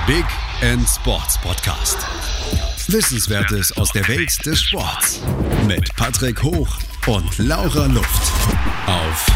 Big End Sports Podcast. Wissenswertes aus der Welt des Sports. Mit Patrick Hoch und Laura Luft. Auf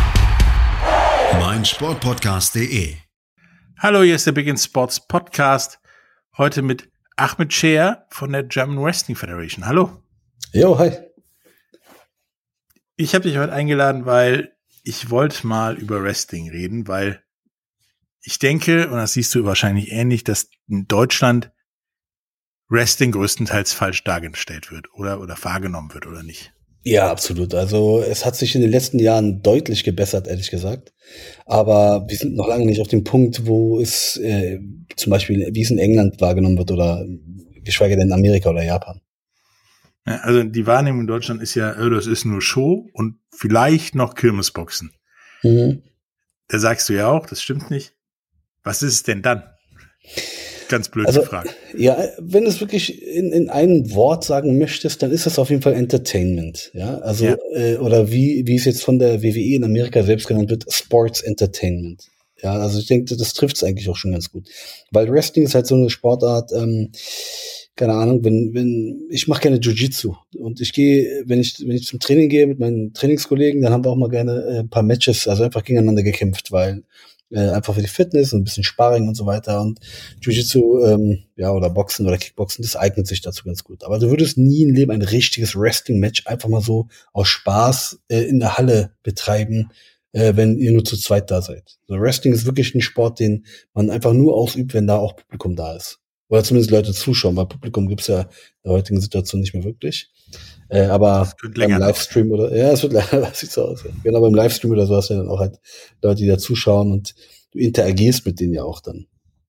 meinsportpodcast.de. Hallo, hier ist der Big End Sports Podcast. Heute mit Ahmed Scher von der German Wrestling Federation. Hallo. Jo, hi. Ich habe dich heute eingeladen, weil ich wollte mal über Wrestling reden, weil ich denke, und das siehst du wahrscheinlich ähnlich, dass in Deutschland Wrestling größtenteils falsch dargestellt wird oder wahrgenommen wird, oder nicht? Ja, absolut. Also es hat sich in den letzten Jahren deutlich gebessert, ehrlich gesagt. Aber wir sind noch lange nicht auf dem Punkt, wo es zum Beispiel, wie es in England wahrgenommen wird oder geschweige denn in Amerika oder Japan. Ja, also die Wahrnehmung in Deutschland ist ja, das ist nur Show und vielleicht noch Kirmesboxen. Mhm. Da sagst du ja auch, das stimmt nicht. Was ist es denn dann? Ganz blöd gefragt. Ja, wenn du es wirklich in einem Wort sagen möchtest, dann ist das auf jeden Fall Entertainment. Ja, also, ja. Oder wie es jetzt von der WWE in Amerika selbst genannt wird, Sports Entertainment. Ja, also ich denke, das trifft es eigentlich auch schon ganz gut. Weil Wrestling ist halt so eine Sportart, keine Ahnung, wenn ich mache gerne Jiu-Jitsu und ich gehe, wenn ich zum Training gehe mit meinen Trainingskollegen, dann haben wir auch mal gerne ein paar Matches, also einfach gegeneinander gekämpft, weil einfach für die Fitness und ein bisschen Sparring und so weiter und Jiu-Jitsu, oder Boxen oder Kickboxen, das eignet sich dazu ganz gut. Aber du würdest nie im Leben ein richtiges Wrestling-Match einfach mal so aus Spaß in der Halle betreiben, wenn ihr nur zu zweit da seid. Also Wrestling ist wirklich ein Sport, den man einfach nur ausübt, wenn da auch Publikum da ist. Oder zumindest Leute zuschauen, weil Publikum gibt's ja in der heutigen Situation nicht mehr wirklich. Aber beim Livestream oder, es wird länger, das sieht so aus. Ja. Genau, beim Livestream oder so hast du dann auch halt Leute, die da zuschauen und du interagierst mit denen ja auch dann.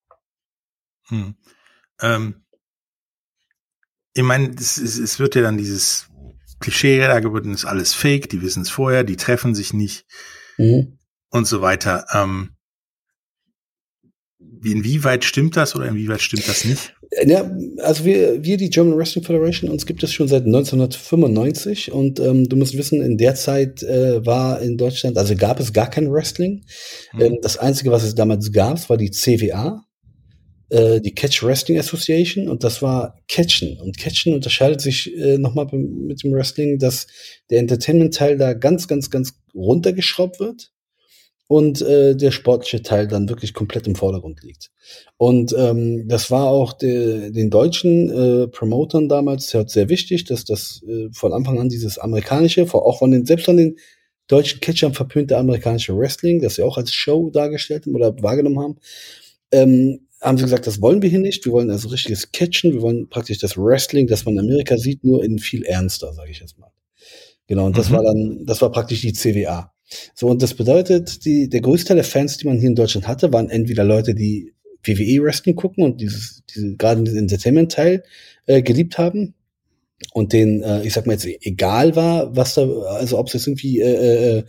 Ich meine, es wird ja dann dieses Klischee da geboten, ist alles fake, die wissen es vorher, die treffen sich nicht und so weiter. Inwieweit stimmt das oder inwieweit stimmt das nicht? Ja, also wir die German Wrestling Federation, uns gibt es schon seit 1995 und du musst wissen, in der Zeit war in Deutschland, also gab es gar kein Wrestling. Das Einzige, was es damals gab, war die CWA, die Catch Wrestling Association, und das war Catchen. Und Catchen unterscheidet sich nochmal mit dem Wrestling, dass der Entertainment-Teil da ganz, ganz, ganz runtergeschraubt wird und der sportliche Teil dann wirklich komplett im Vordergrund liegt. Und das war auch den deutschen Promotern damals sehr wichtig, dass das von Anfang an dieses amerikanische, auch selbst von den deutschen Catchern verpönte amerikanische Wrestling, das sie auch als Show dargestellt haben oder wahrgenommen haben, haben sie gesagt, das wollen wir hier nicht. Wir wollen also richtiges Catchen. Wir wollen praktisch das Wrestling, das man in Amerika sieht, nur in viel ernster, sage ich jetzt mal. Genau, und das war praktisch die CWA. So, und das bedeutet, der größte Teil der Fans, die man hier in Deutschland hatte, waren entweder Leute, die WWE Wrestling gucken und gerade diesen Entertainment-Teil geliebt haben und denen, ich sag mal jetzt, egal war, was da, also ob es jetzt irgendwie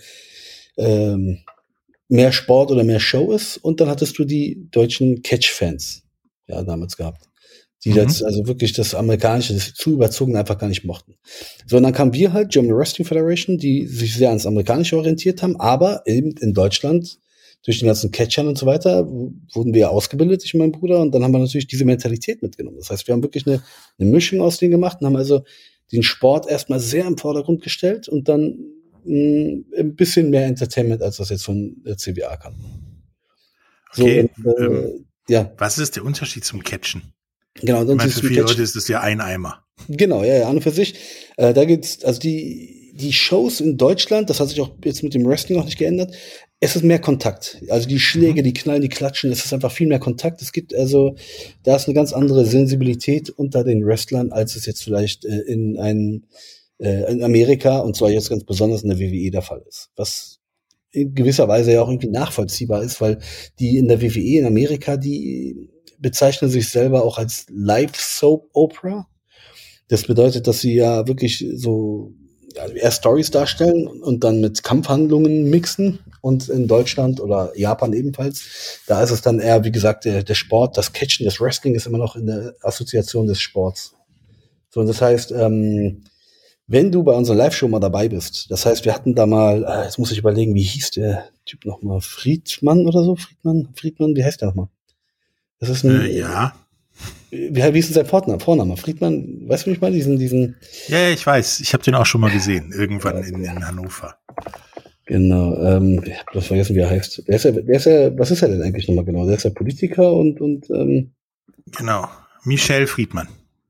mehr Sport oder mehr Show ist. Und dann hattest du die deutschen Catch-Fans, ja, damals gehabt, die jetzt also wirklich das Amerikanische, das zu überzogen einfach gar nicht mochten. So, und dann kamen wir halt, German Wrestling Federation, die sich sehr ans Amerikanische orientiert haben, aber eben in Deutschland, durch den ganzen Catchern und so weiter, wurden wir ausgebildet, ich und mein Bruder, und dann haben wir natürlich diese Mentalität mitgenommen. Das heißt, wir haben wirklich eine Mischung aus denen gemacht und haben also den Sport erstmal sehr im Vordergrund gestellt und dann ein bisschen mehr Entertainment, als das jetzt von der CWA kann. Okay. So, und, ja. Was ist der Unterschied zum Catchen? Genau, ich meine, für viele Leute ist das ja ein Eimer. Genau, ja, an und für sich. Da gibt's, also die Shows in Deutschland, das hat sich auch jetzt mit dem Wrestling auch nicht geändert, es ist mehr Kontakt. Also die Schläge, die Knallen, die Klatschen, es ist einfach viel mehr Kontakt. Es gibt also, da ist eine ganz andere Sensibilität unter den Wrestlern, als es jetzt vielleicht in Amerika, und zwar jetzt ganz besonders in der WWE der Fall ist. Was in gewisser Weise ja auch irgendwie nachvollziehbar ist, weil die in der WWE in Amerika, die bezeichnen sich selber auch als Live-Soap-Opera. Das bedeutet, dass sie ja wirklich so erst Stories darstellen und dann mit Kampfhandlungen mixen. Und in Deutschland oder Japan ebenfalls, da ist es dann eher, wie gesagt, der Sport, das Catchen, das Wrestling ist immer noch in der Assoziation des Sports. So, und das heißt, wenn du bei unserer Live-Show mal dabei bist, das heißt, wir hatten da mal, jetzt muss ich überlegen, wie hieß der Typ nochmal? Friedmann oder so? Friedmann, wie heißt der nochmal? Das ist ein, ja. Wie ist denn sein Vorname? Friedmann, weißt du, wie ich meine? Diesen. Ja, ich weiß. Ich habe den auch schon mal gesehen. Irgendwann in Hannover. Genau. Ich habe bloß vergessen, wie er heißt. Der ist ja, was ist er denn eigentlich nochmal genau? Der ist ja Politiker und Genau. Michel Friedmann.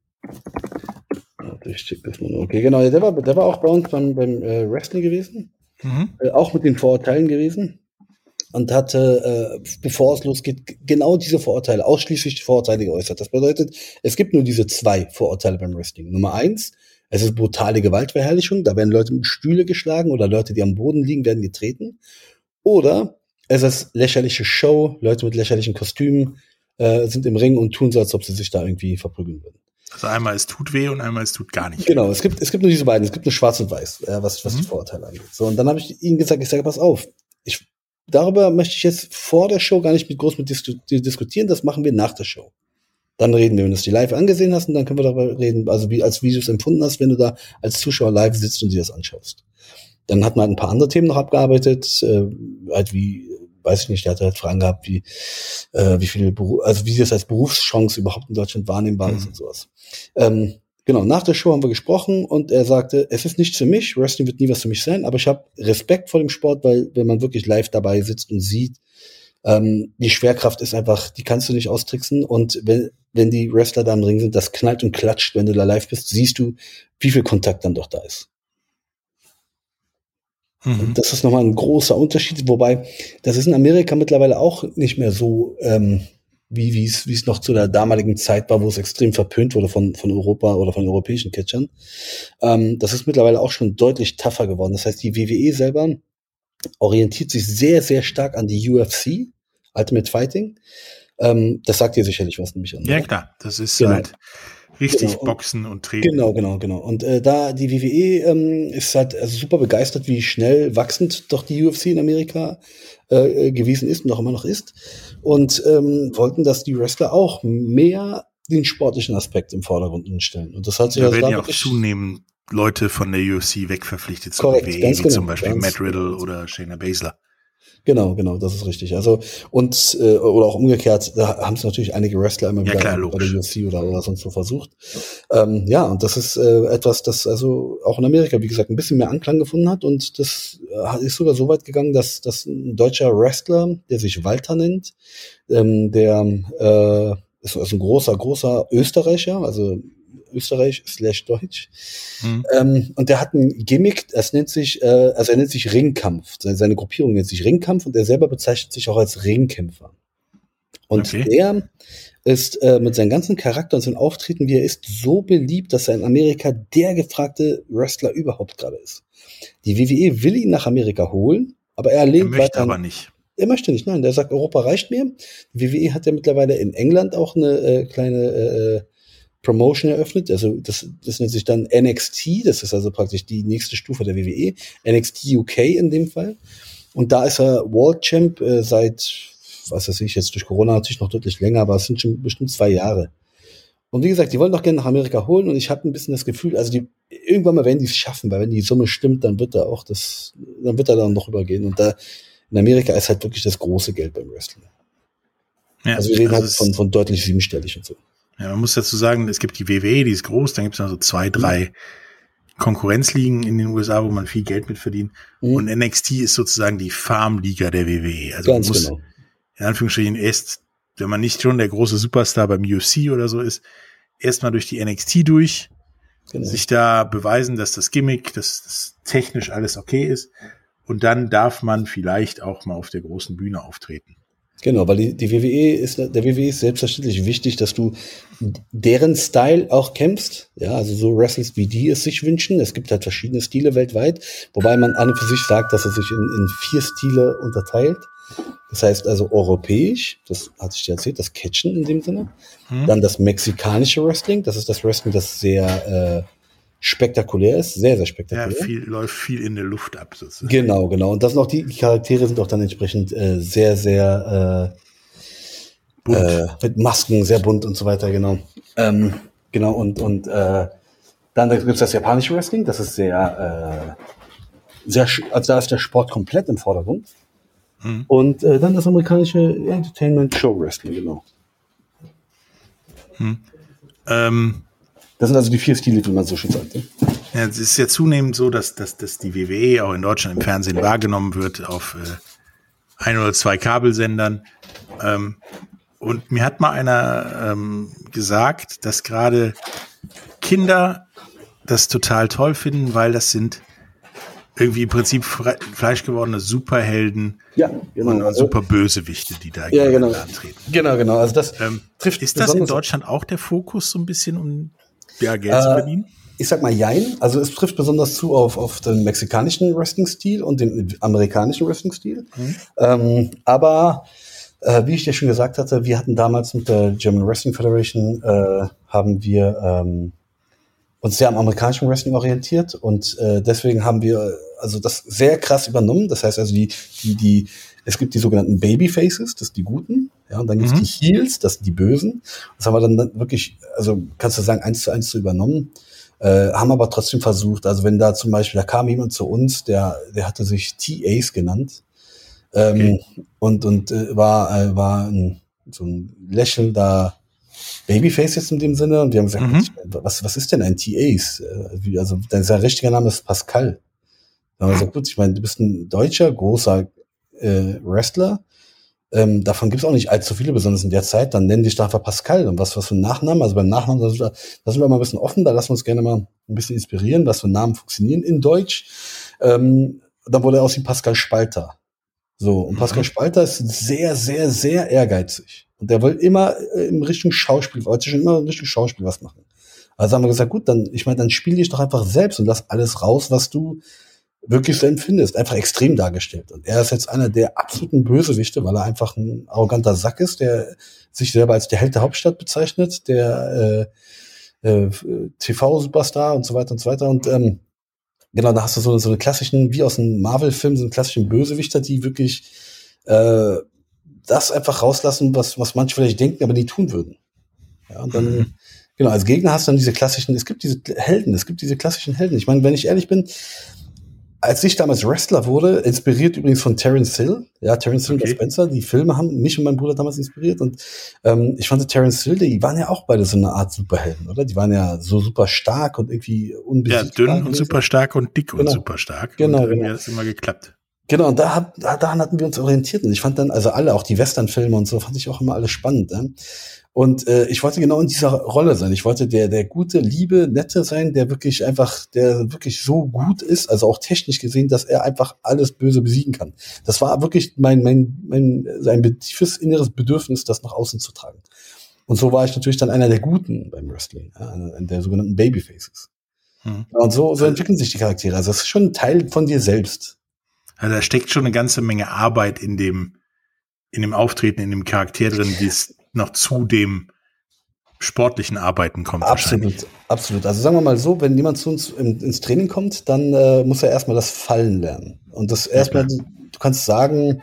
Ich check das mal. Okay, genau. Der war auch bei uns beim Wrestling gewesen. Auch mit den Vorurteilen gewesen. Und hatte, bevor es losgeht, genau diese Vorurteile, ausschließlich die Vorurteile geäußert. Das bedeutet, es gibt nur diese 2 Vorurteile beim Wrestling. Nummer 1, es ist brutale Gewaltverherrlichung. Da werden Leute mit Stühle geschlagen oder Leute, die am Boden liegen, werden getreten. Oder es ist lächerliche Show. Leute mit lächerlichen Kostümen sind im Ring und tun so, als ob sie sich da irgendwie verprügeln würden. Also einmal es tut weh und einmal es tut gar nicht weh. Genau, es gibt nur diese beiden. Es gibt nur Schwarz und Weiß, was die Vorurteile angeht. So, und dann habe ich ihnen gesagt, ich sage, pass auf, darüber möchte ich jetzt vor der Show gar nicht groß mit diskutieren, das machen wir nach der Show. Dann reden wir, wenn du es die live angesehen hast, und dann können wir darüber reden, also wie du es empfunden hast, wenn du da als Zuschauer live sitzt und dir das anschaust. Dann hat man halt ein paar andere Themen noch abgearbeitet, halt wie, weiß ich nicht, der hat halt Fragen gehabt, wie viele wie das als Berufschance überhaupt in Deutschland wahrnehmbar ist und sowas. Genau, nach der Show haben wir gesprochen und er sagte, es ist nichts für mich, Wrestling wird nie was für mich sein, aber ich habe Respekt vor dem Sport, weil wenn man wirklich live dabei sitzt und sieht, die Schwerkraft ist einfach, die kannst du nicht austricksen und wenn die Wrestler da im Ring sind, das knallt und klatscht, wenn du da live bist, siehst du, wie viel Kontakt dann doch da ist. Und das ist nochmal ein großer Unterschied, wobei das ist in Amerika mittlerweile auch nicht mehr so, wie es noch zu der damaligen Zeit war, wo es extrem verpönt wurde von Europa oder von europäischen Catchern. Das ist mittlerweile auch schon deutlich tougher geworden. Das heißt, die WWE selber orientiert sich sehr, sehr stark an die UFC, Ultimate Fighting. Das sagt ihr sicherlich was, nämlich an. Ja, klar. Das ist halt richtig Boxen und Training. Genau. Und da die WWE ist halt super begeistert, wie schnell wachsend doch die UFC in Amerika gewesen ist und auch immer noch ist. Und wollten, dass die Wrestler auch mehr den sportlichen Aspekt im Vordergrund stellen. Und das hat sich da werden ja auch zunehmend Leute von der UFC wegverpflichtet zur WWE, wie genau, zum Beispiel Matt Riddle oder Shayna Baszler. Genau, das ist richtig. Also und oder auch umgekehrt, da haben es natürlich einige Wrestler immer wieder bei der UFC oder sonst so versucht. Ja, und das ist etwas, das also auch in Amerika, wie gesagt, ein bisschen mehr Anklang gefunden hat und das ist sogar so weit gegangen, dass ein deutscher Wrestler, der sich Walter nennt, der ist also ein großer Österreicher, also Österreich/Deutsch. Und der hat ein Gimmick, das nennt sich, er nennt sich Ringkampf. Seine Gruppierung nennt sich Ringkampf und er selber bezeichnet sich auch als Ringkämpfer. Und der ist mit seinem ganzen Charakter und seinem Auftreten, wie er ist, so beliebt, dass er in Amerika der gefragte Wrestler überhaupt gerade ist. Die WWE will ihn nach Amerika holen, aber er lehnt weiter. Er möchte aber nicht. Er möchte nicht, nein. Der sagt, Europa reicht mir. Die WWE hat ja mittlerweile in England auch eine kleine Promotion eröffnet, also das nennt sich dann NXT, das ist also praktisch die nächste Stufe der WWE, NXT UK in dem Fall. Und da ist er World Champ seit, was weiß ich, jetzt durch Corona natürlich noch deutlich länger, aber es sind schon bestimmt 2 Jahre. Und wie gesagt, die wollen doch gerne nach Amerika holen und ich habe ein bisschen das Gefühl, also irgendwann mal werden die es schaffen, weil wenn die Summe stimmt, dann wird er dann noch übergehen. Und da in Amerika ist halt wirklich das große Geld beim Wrestling. Ja, also wir reden halt von deutlich 7-stellig und so. Ja, man muss dazu sagen, es gibt die WWE, die ist groß, dann gibt es noch so 2, 3 Konkurrenzligen in den USA, wo man viel Geld mit verdient. Und NXT ist sozusagen die Farmliga der WWE. Also ganz man muss in Anführungsstrichen erst, wenn man nicht schon der große Superstar beim UFC oder so ist, erstmal durch die NXT durch, sich da beweisen, dass das Gimmick, dass das technisch alles okay ist. Und dann darf man vielleicht auch mal auf der großen Bühne auftreten. Genau, weil der WWE ist selbstverständlich wichtig, dass du deren Style auch kämpfst, ja, also so wrestlest, wie die es sich wünschen. Es gibt halt verschiedene Stile weltweit, wobei man an und für sich sagt, dass er sich in 4 Stile unterteilt. Das heißt also europäisch, das hatte ich dir erzählt, das Catchen in dem Sinne. Dann das mexikanische Wrestling, das ist das Wrestling, das sehr spektakulär ist, sehr, sehr spektakulär. Ja, läuft viel in der Luft ab. Sozusagen. Genau. Und das sind auch die Charaktere sind auch dann entsprechend sehr, sehr bunt. Mit Masken, sehr bunt und so weiter, genau. Genau, und dann gibt es das japanische Wrestling, das ist sehr, also da ist der Sport komplett im Vordergrund. Und dann das amerikanische Entertainment Show Wrestling, genau. Das sind also die 4 Stile, wie man so schön sagt. Ne? Ja, es ist ja zunehmend so, dass die WWE auch in Deutschland im Fernsehen wahrgenommen wird auf 1 oder 2 Kabelsendern. Und mir hat mal einer gesagt, dass gerade Kinder das total toll finden, weil das sind irgendwie im Prinzip fleischgewordene Superhelden und super Bösewichte, die da antreten. Genau. Also das trifft. Ist das in Deutschland auch der Fokus, so ein bisschen, um Geld zu verdienen? Ich sag mal jein. Also es trifft besonders zu auf den mexikanischen Wrestling-Stil und den amerikanischen Wrestling-Stil. Aber wie ich dir schon gesagt hatte, wir hatten damals mit der German Wrestling Federation haben wir uns sehr am amerikanischen Wrestling orientiert und deswegen haben wir also das sehr krass übernommen. Das heißt also es gibt die sogenannten Babyfaces, das sind die Guten, ja, und dann gibt es die Heels, das sind die Bösen. Das haben wir dann wirklich, also kannst du sagen, 1:1 zu übernommen. Haben aber trotzdem versucht, also wenn da zum Beispiel, da kam jemand zu uns, der hatte sich TAs genannt, und war so ein lächelnder Babyface jetzt in dem Sinne, und wir haben gesagt, was ist denn ein TAs? Also sein richtiger Name ist Pascal. Dann haben wir gesagt, gut, ich meine, du bist ein deutscher, großer Wrestler, davon gibt es auch nicht allzu viele, besonders in der Zeit, dann nennen dich da einfach Pascal. Und was für ein Nachnamen? Also beim Nachnamen, da sind wir mal ein bisschen offen, da lassen wir uns gerne mal ein bisschen inspirieren, was für Namen funktionieren in Deutsch. Dann wurde er aus wie Pascal Spalter. So, und Pascal Spalter ist sehr, sehr, sehr ehrgeizig. Und der will immer in Richtung Schauspiel, wollte schon immer in Richtung Schauspiel was machen. Also haben wir gesagt, gut, dann spiel dich doch einfach selbst und lass alles raus, was du wirklich so empfindest. Einfach extrem dargestellt. Und er ist jetzt einer der absoluten Bösewichte, weil er einfach ein arroganter Sack ist, der sich selber als der Held der Hauptstadt bezeichnet, der TV-Superstar und so weiter und so weiter. Und genau, da hast du so eine klassischen, wie aus einem Marvel-Film, so einen klassischen Bösewichter, die wirklich das einfach rauslassen, was manche vielleicht denken, aber nie tun würden. Ja, und dann, genau, als Gegner hast du dann diese klassischen, es gibt diese klassischen Helden. Ich meine, wenn ich ehrlich bin, als ich damals Wrestler wurde, inspiriert übrigens von Terence Hill, ja, Terence Hill und Spencer, die Filme haben mich und meinen Bruder damals inspiriert, und ich fand Terence Hill, die waren ja auch beide so eine Art Superhelden, oder? Die waren ja so super stark und irgendwie unbesiegbar. Ja, dünn und super stark und dick und super stark. Genau, und hat es immer geklappt. Genau, und daran hatten wir uns orientiert. Und ich fand dann, also alle, auch die Western-Filme und so, fand ich auch immer alles spannend. Und ich wollte genau in dieser Rolle sein. Ich wollte der gute, liebe, nette sein, der wirklich so gut ist, also auch technisch gesehen, dass er einfach alles Böse besiegen kann. Das war wirklich sein tiefes inneres Bedürfnis, das nach außen zu tragen. Und so war ich natürlich dann einer der Guten beim Wrestling, ja, einer der sogenannten Babyfaces. Und so entwickeln sich die Charaktere. Also das ist schon ein Teil von dir selbst. Also da steckt schon eine ganze Menge Arbeit in dem Auftreten, in dem Charakter drin, die es noch zu dem sportlichen Arbeiten kommt. Absolut. Also sagen wir mal so, wenn jemand zu uns ins Training kommt, dann muss er erstmal das Fallen lernen. Und das erstmal, du kannst sagen,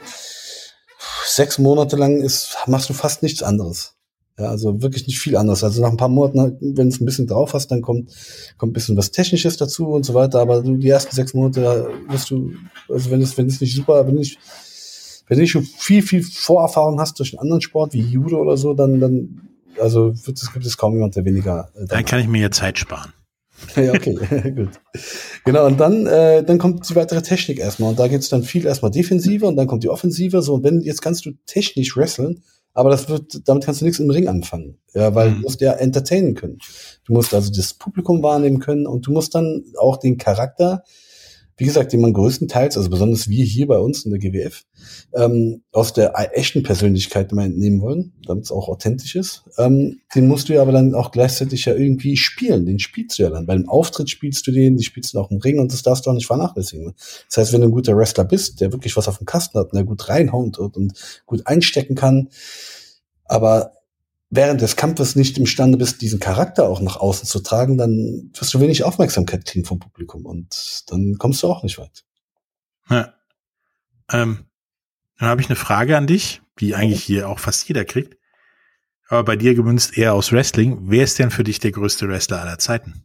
6 Monate lang machst du fast nichts anderes. Ja, also wirklich nicht viel anderes. Also nach ein paar Monaten, wenn du es ein bisschen drauf hast, dann kommt ein bisschen was Technisches dazu und so weiter. Aber die ersten 6 Monate wirst du, also wenn du nicht schon viel Vorerfahrung hast durch einen anderen Sport wie Judo oder so, dann gibt es kaum jemand, der weniger. Dann kann ich mir ja Zeit sparen. Ja, okay, gut. Genau, und dann kommt die weitere Technik erstmal. Und da geht's dann viel erstmal defensiver und dann kommt die Offensive. So, und jetzt kannst du technisch wresteln, aber damit kannst du nichts im Ring anfangen. Ja, weil du musst ja entertainen können. Du musst also das Publikum wahrnehmen können und du musst dann auch den Charakter, wie gesagt, den man größtenteils, also besonders wir hier bei uns in der GWF, aus der echten Persönlichkeit immer entnehmen wollen, damit es auch authentisch ist, den musst du ja aber dann auch gleichzeitig ja irgendwie spielen. Den spielst du ja dann. Bei dem Auftritt spielst du die spielst du auch im Ring und das darfst du auch nicht vernachlässigen. Das heißt, wenn du ein guter Wrestler bist, der wirklich was auf dem Kasten hat und der gut reinhaut und gut einstecken kann, aber während des Kampfes nicht imstande bist, diesen Charakter auch nach außen zu tragen, dann wirst du wenig Aufmerksamkeit kriegen vom Publikum und dann kommst du auch nicht weit. Ja. Dann habe ich eine Frage an dich, die eigentlich hier auch fast jeder kriegt, aber bei dir gemünzt eher aus Wrestling. Wer ist denn für dich der größte Wrestler aller Zeiten?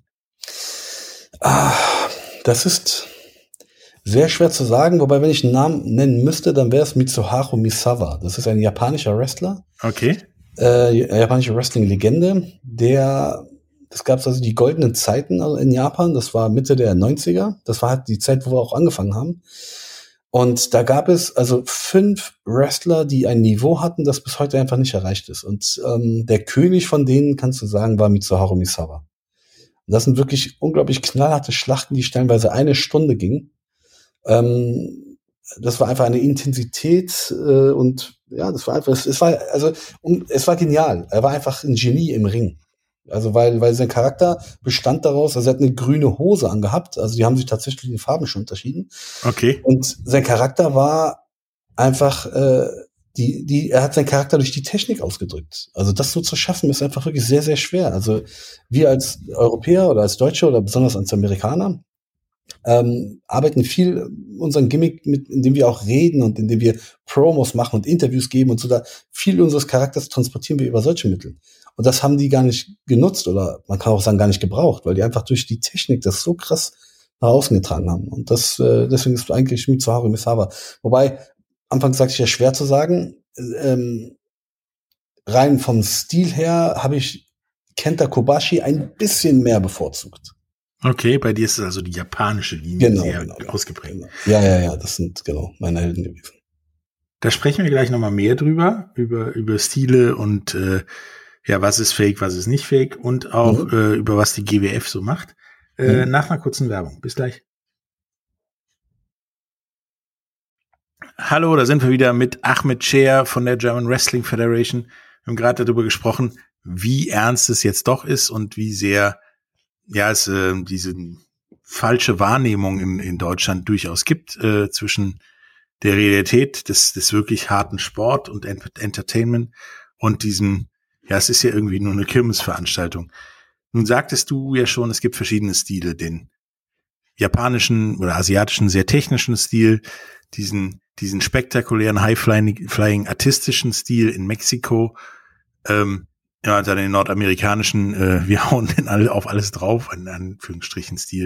Das ist sehr schwer zu sagen, wobei, wenn ich einen Namen nennen müsste, dann wäre es Mitsuharu Misawa. Das ist ein japanischer Wrestler. Okay. japanische Wrestling-Legende, das gab es also die goldenen Zeiten in Japan, das war Mitte der 90er, das war halt die Zeit, wo wir auch angefangen haben. Und da gab es also 5 Wrestler, die ein Niveau hatten, das bis heute einfach nicht erreicht ist. Und der König von denen, kannst du sagen, war Mitsuharu Misawa. Und das sind wirklich unglaublich knallharte Schlachten, die stellenweise 1 Stunde gingen. Das war einfach eine Intensität und ja, das war einfach, es war genial. Er war einfach ein Genie im Ring. Also weil sein Charakter bestand daraus, also er hat eine grüne Hose angehabt, also die haben sich tatsächlich in den Farben schon unterschieden. Okay. Und sein Charakter war einfach, er hat seinen Charakter durch die Technik ausgedrückt. Also das so zu schaffen, ist einfach wirklich sehr, sehr schwer. Also wir als Europäer oder als Deutsche oder besonders als Amerikaner arbeiten viel unseren Gimmick mit, indem wir auch reden und indem wir Promos machen und Interviews geben und so da. Viel unseres Charakters transportieren wir über solche Mittel. Und das haben die gar nicht genutzt oder man kann auch sagen, gar nicht gebraucht, weil die einfach durch die Technik das so krass nach außen getragen haben. Und deswegen ist eigentlich Mitsuharu Misawa. Wobei, anfangs sagte ich ja schwer zu sagen, rein vom Stil her habe ich Kenta Kobashi ein bisschen mehr bevorzugt. Okay, bei dir ist es also die japanische Linie sehr ausgeprägt. Genau. Ja, das sind genau meine Helden gewesen. Da sprechen wir gleich nochmal mehr drüber, über Stile und was ist fake, was ist nicht fake und auch über was die GWF so macht. Nach einer kurzen Werbung. Bis gleich. Hallo, da sind wir wieder mit Ahmed Scher von der German Wrestling Federation. Wir haben gerade darüber gesprochen, wie ernst es jetzt doch ist und wie sehr es diese falsche Wahrnehmung in Deutschland durchaus gibt zwischen der Realität des wirklich harten Sport und Entertainment und diesem, es ist ja irgendwie nur eine Kirmesveranstaltung. Nun sagtest du ja schon, es gibt verschiedene Stile, den japanischen oder asiatischen, sehr technischen Stil, diesen spektakulären High-Flying artistischen Stil in Mexiko, dann den nordamerikanischen, wir hauen den alle auf alles drauf, in Anführungsstrichen Stil.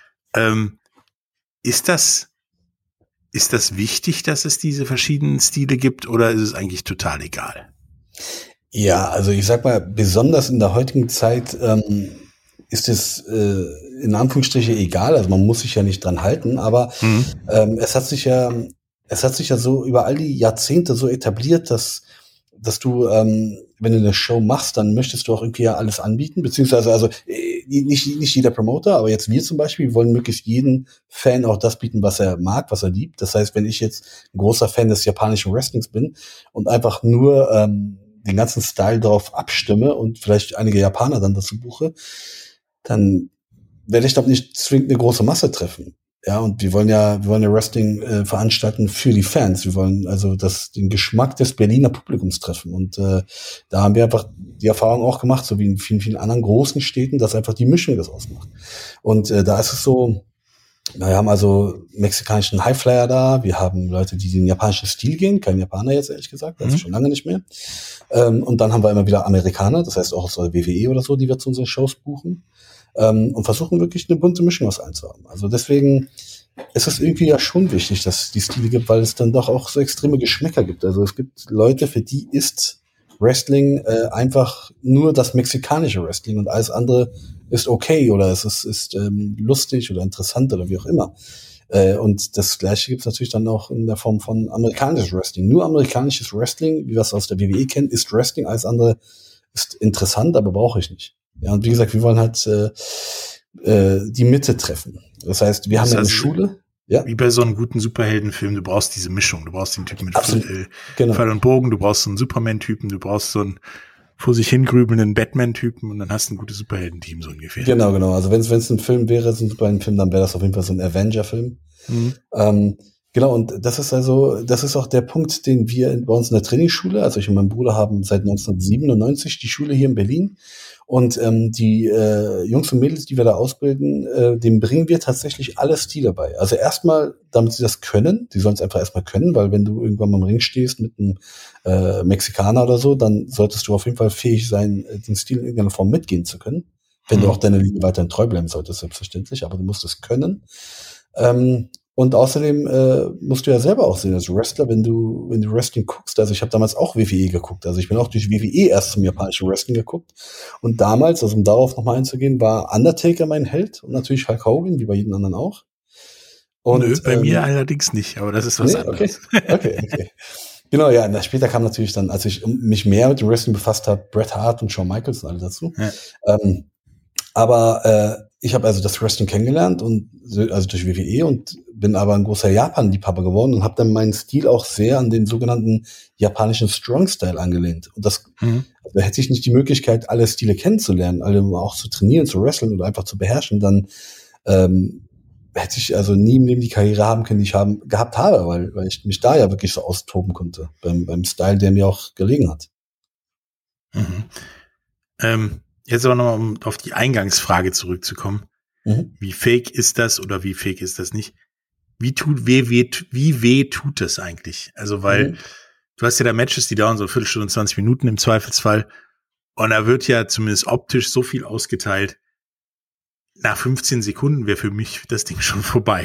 Ist das wichtig, dass es diese verschiedenen Stile gibt, oder ist es eigentlich total egal? Ja, also ich sag mal, besonders in der heutigen Zeit ist es in Anführungsstriche egal, also man muss sich ja nicht dran halten, aber es hat sich ja so über all die Jahrzehnte so etabliert, dass du, wenn du eine Show machst, dann möchtest du auch irgendwie ja alles anbieten, beziehungsweise also nicht jeder Promoter, aber jetzt wir zum Beispiel wollen möglichst jeden Fan auch das bieten, was er mag, was er liebt. Das heißt, wenn ich jetzt ein großer Fan des japanischen Wrestlings bin und einfach nur den ganzen Style darauf abstimme und vielleicht einige Japaner dann dazu buche, dann werde ich doch nicht zwingend eine große Masse treffen. Ja, und wir wollen ja Wrestling veranstalten für die Fans. Wir wollen also den Geschmack des Berliner Publikums treffen. Und da haben wir einfach die Erfahrung auch gemacht, so wie in vielen, vielen anderen großen Städten, dass einfach die Mischung das ausmacht. Und da ist es so, wir haben also mexikanischen Highflyer da, wir haben Leute, die den japanischen Stil gehen, kein Japaner jetzt ehrlich gesagt, also schon lange nicht mehr. Und dann haben wir immer wieder Amerikaner, das heißt auch aus der WWE oder so, die wir zu unseren Shows buchen. Und versuchen wirklich eine bunte Mischung aus allen zu haben. Also deswegen ist es irgendwie ja schon wichtig, dass es die Stile gibt, weil es dann doch auch so extreme Geschmäcker gibt. Also es gibt Leute, für die ist Wrestling einfach nur das mexikanische Wrestling und alles andere ist okay oder es ist lustig oder interessant oder wie auch immer. Und das Gleiche gibt es natürlich dann auch in der Form von amerikanisches Wrestling. Nur amerikanisches Wrestling, wie wir es aus der WWE kennen, ist Wrestling. Alles andere ist interessant, aber brauche ich nicht. Ja, und wie gesagt, wir wollen halt die Mitte treffen. Das heißt, wir haben ja eine Schule. Ja. Wie bei so einem guten Superheldenfilm, du brauchst diese Mischung. Du brauchst den Typen mit Pfeil und Bogen, du brauchst so einen Superman-Typen, du brauchst so einen vor sich hingrübelnden Batman-Typen und dann hast du ein gutes Superheldenteam so ungefähr. Genau. Also wenn es ein Film wäre, so ein Superheldenfilm, dann wäre das auf jeden Fall so ein Avenger-Film. Genau, und das ist auch der Punkt, den wir bei uns in der Trainingsschule, also ich und mein Bruder haben seit 1997 die Schule hier in Berlin. Und die Jungs und Mädels, die wir da ausbilden, dem bringen wir tatsächlich alle Stile bei. Also erstmal, damit sie das können, die sollen es einfach erstmal können, weil wenn du irgendwann mal im Ring stehst mit einem Mexikaner oder so, dann solltest du auf jeden Fall fähig sein, den Stil in irgendeiner Form mitgehen zu können. Wenn du auch deiner Linie weiterhin treu bleiben solltest, selbstverständlich, aber du musst es können. Und außerdem musst du ja selber auch sehen, als Wrestler, wenn du Wrestling guckst, also ich habe damals auch WWE geguckt, also ich bin auch durch WWE erst zum japanischen Wrestling geguckt. Und damals, also um darauf nochmal einzugehen, war Undertaker mein Held und natürlich Hulk Hogan, wie bei jedem anderen auch. Und, nö, bei mir allerdings nicht, aber das ist was anderes. Okay. Genau, ja, und später kam natürlich dann, als ich mich mehr mit dem Wrestling befasst habe, Bret Hart und Shawn Michaels und alle dazu. Ja. Aber ich habe also das Wrestling kennengelernt und also durch WWE und bin aber ein großer Japan-Liebhaber geworden und habe dann meinen Stil auch sehr an den sogenannten japanischen Strong-Style angelehnt. Und das also hätte ich nicht die Möglichkeit, alle Stile kennenzulernen, alle auch zu trainieren, zu wresteln oder einfach zu beherrschen, dann hätte ich also nie im Leben die Karriere haben können, die ich gehabt habe, weil ich mich da ja wirklich so austoben konnte, beim Style, der mir auch gelegen hat. Jetzt aber nochmal, um auf die Eingangsfrage zurückzukommen. Wie fake ist das oder wie fake ist das nicht? Wie weh tut das eigentlich? Also, weil du hast ja da Matches, die dauern so eine Viertelstunde, 20 Minuten im Zweifelsfall. Und da wird ja zumindest optisch so viel ausgeteilt. Nach 15 Sekunden wäre für mich das Ding schon vorbei.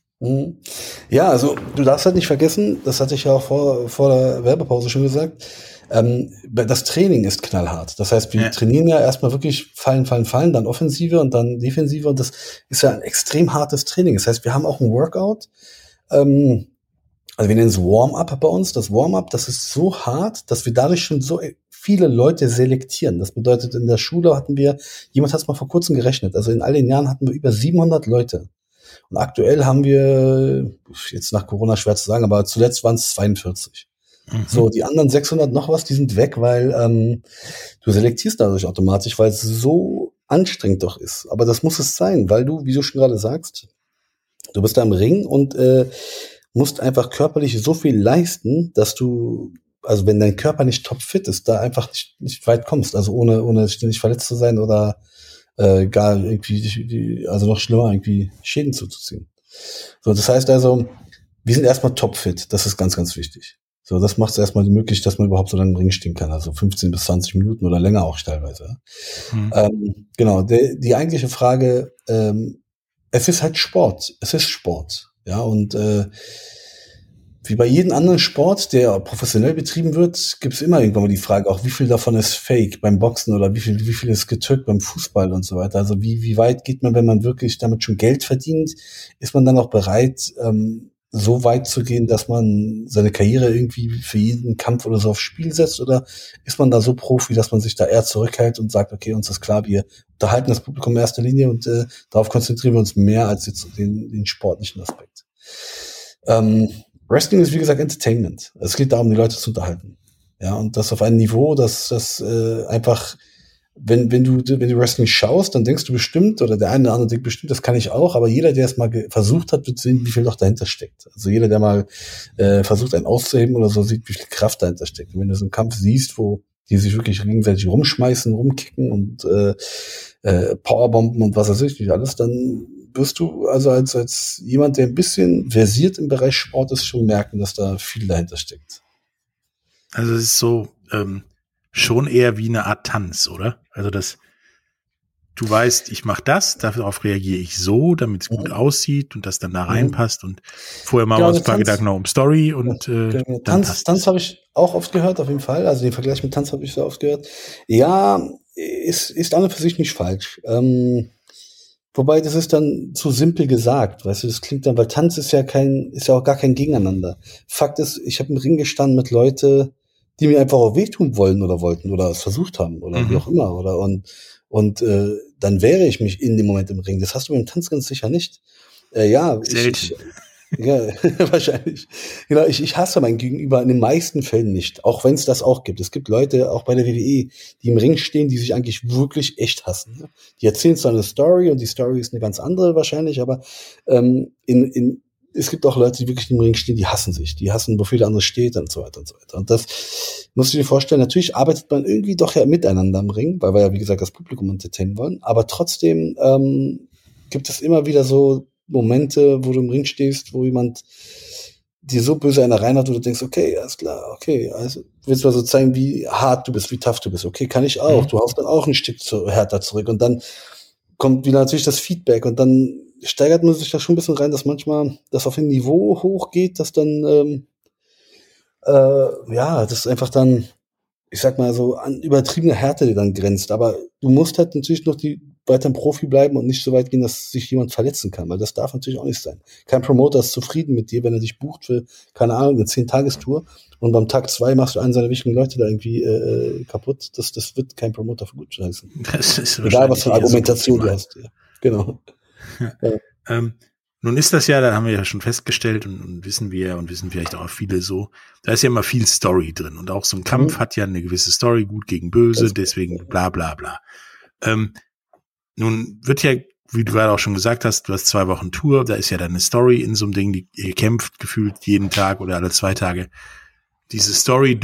Ja, also du darfst halt nicht vergessen, das hatte ich ja auch vor der Werbepause schon gesagt, das Training ist knallhart. Das heißt, wir trainieren ja erstmal wirklich Fallen, dann Offensive und dann Defensive und das ist ja ein extrem hartes Training. Das heißt, wir haben auch ein Workout, also wir nennen es Warm-up bei uns. Das Warm-up, das ist so hart, dass wir dadurch schon so viele Leute selektieren. Das bedeutet, in der Schule jemand hat es mal vor kurzem gerechnet, also in all den Jahren hatten wir über 700 Leute. Und aktuell haben wir, jetzt nach Corona schwer zu sagen, aber zuletzt waren es 42. So, die anderen 600 noch was, die sind weg, weil du selektierst dadurch automatisch, weil es so anstrengend doch ist. Aber das muss es sein, weil du, wie du schon gerade sagst, du bist da im Ring und musst einfach körperlich so viel leisten, dass du, also wenn dein Körper nicht topfit ist, da einfach nicht weit kommst. Also ohne ständig verletzt zu sein oder gar irgendwie, also noch schlimmer, irgendwie Schäden zuzuziehen. So, das heißt also, wir sind erstmal topfit. Das ist ganz, ganz wichtig. So, das macht es erstmal möglich, dass man überhaupt so lange im Ring stehen kann. Also 15 bis 20 Minuten oder länger auch teilweise. Genau, die eigentliche Frage, es ist halt Sport. Es ist Sport. Ja, und wie bei jedem anderen Sport, der professionell betrieben wird, gibt es immer irgendwann mal die Frage, auch wie viel davon ist Fake beim Boxen oder wie viel ist getürkt beim Fußball und so weiter. Also wie weit geht man, wenn man wirklich damit schon Geld verdient? Ist man dann auch bereit, so weit zu gehen, dass man seine Karriere irgendwie für jeden Kampf oder so aufs Spiel setzt? Oder ist man da so Profi, dass man sich da eher zurückhält und sagt, okay, uns ist klar, wir unterhalten das Publikum in erster Linie und darauf konzentrieren wir uns mehr als jetzt den sportlichen Aspekt. Wrestling ist, wie gesagt, Entertainment. Es geht darum, die Leute zu unterhalten. Ja, und das auf einem Niveau, dass einfach, wenn du Wrestling schaust, dann denkst du bestimmt, oder der eine oder andere denkt bestimmt, das kann ich auch, aber jeder, der es mal versucht hat, wird sehen, wie viel doch dahinter steckt. Also jeder, der mal versucht, einen auszuheben oder so, sieht, wie viel Kraft dahinter steckt. Und wenn du so einen Kampf siehst, wo die sich wirklich gegenseitig rumschmeißen, rumkicken und Powerbomben und was weiß ich nicht alles, dann wirst du also als jemand, der ein bisschen versiert im Bereich Sport ist, schon merken, dass da viel dahinter steckt. Also es ist so schon eher wie eine Art Tanz, oder? Also das, du weißt, ich mache das, darauf reagiere ich so, damit es gut aussieht und das dann da reinpasst und vorher mal ein paar Gedanken noch um Story und Tanz habe ich auch oft gehört, auf jeden Fall. Also den Vergleich mit Tanz habe ich sehr oft gehört. Ja, ist an und für sich nicht falsch. Wobei, das ist dann zu simpel gesagt, weißt du, das klingt dann, weil Tanz ist ja auch gar kein Gegeneinander. Fakt ist, ich habe im Ring gestanden mit Leuten, die mir einfach auch wehtun wollen oder wollten oder es versucht haben oder wie auch immer, oder und dann wehre ich mich in dem Moment im Ring. Das hast du beim Tanz ganz sicher nicht. Ja, ja, wahrscheinlich. Genau, ich hasse mein Gegenüber in den meisten Fällen nicht, auch wenn es das auch gibt. Es gibt Leute, auch bei der WWE, die im Ring stehen, die sich eigentlich wirklich echt hassen. Die erzählen zwar eine Story und die Story ist eine ganz andere wahrscheinlich, aber es gibt auch Leute, die wirklich im Ring stehen, die hassen sich. Die hassen, wofür der andere steht und so weiter und so weiter. Und das musst du dir vorstellen, natürlich arbeitet man irgendwie doch ja miteinander im Ring, weil wir ja, wie gesagt, das Publikum entertainen wollen, aber trotzdem gibt es immer wieder so Momente, wo du im Ring stehst, wo jemand dir so böse einer reinhaut, wo du denkst, okay, alles klar, okay, also willst du mal so zeigen, wie hart du bist, wie tough du bist, okay, kann ich auch, du haust dann auch ein Stück härter zurück und dann kommt wieder natürlich das Feedback und dann steigert man sich da schon ein bisschen rein, dass manchmal das auf ein Niveau hochgeht, dass dann, das einfach dann, ich sag mal so, an übertriebene Härte dann grenzt. Aber du musst halt natürlich noch weiter ein Profi bleiben und nicht so weit gehen, dass sich jemand verletzen kann, weil das darf natürlich auch nicht sein. Kein Promoter ist zufrieden mit dir, wenn er dich bucht für, keine Ahnung, eine 10-Tagestour und beim Tag 2 machst du einen seiner wichtigen Leute da irgendwie kaputt. Das wird kein Promoter für gut heißen. Das ist egal, was für eine Argumentation du hast. Ja. Genau. Ja. Nun ist das ja, da haben wir ja schon festgestellt und wissen wir und wissen vielleicht auch viele so, da ist ja immer viel Story drin und auch so ein Kampf hat ja eine gewisse Story, gut gegen böse, deswegen bla bla bla. Nun wird ja, wie du gerade auch schon gesagt hast, du hast 2 Wochen Tour, da ist ja dann eine Story in so einem Ding, ihr kämpft gefühlt jeden Tag oder alle 2 Tage. Diese Story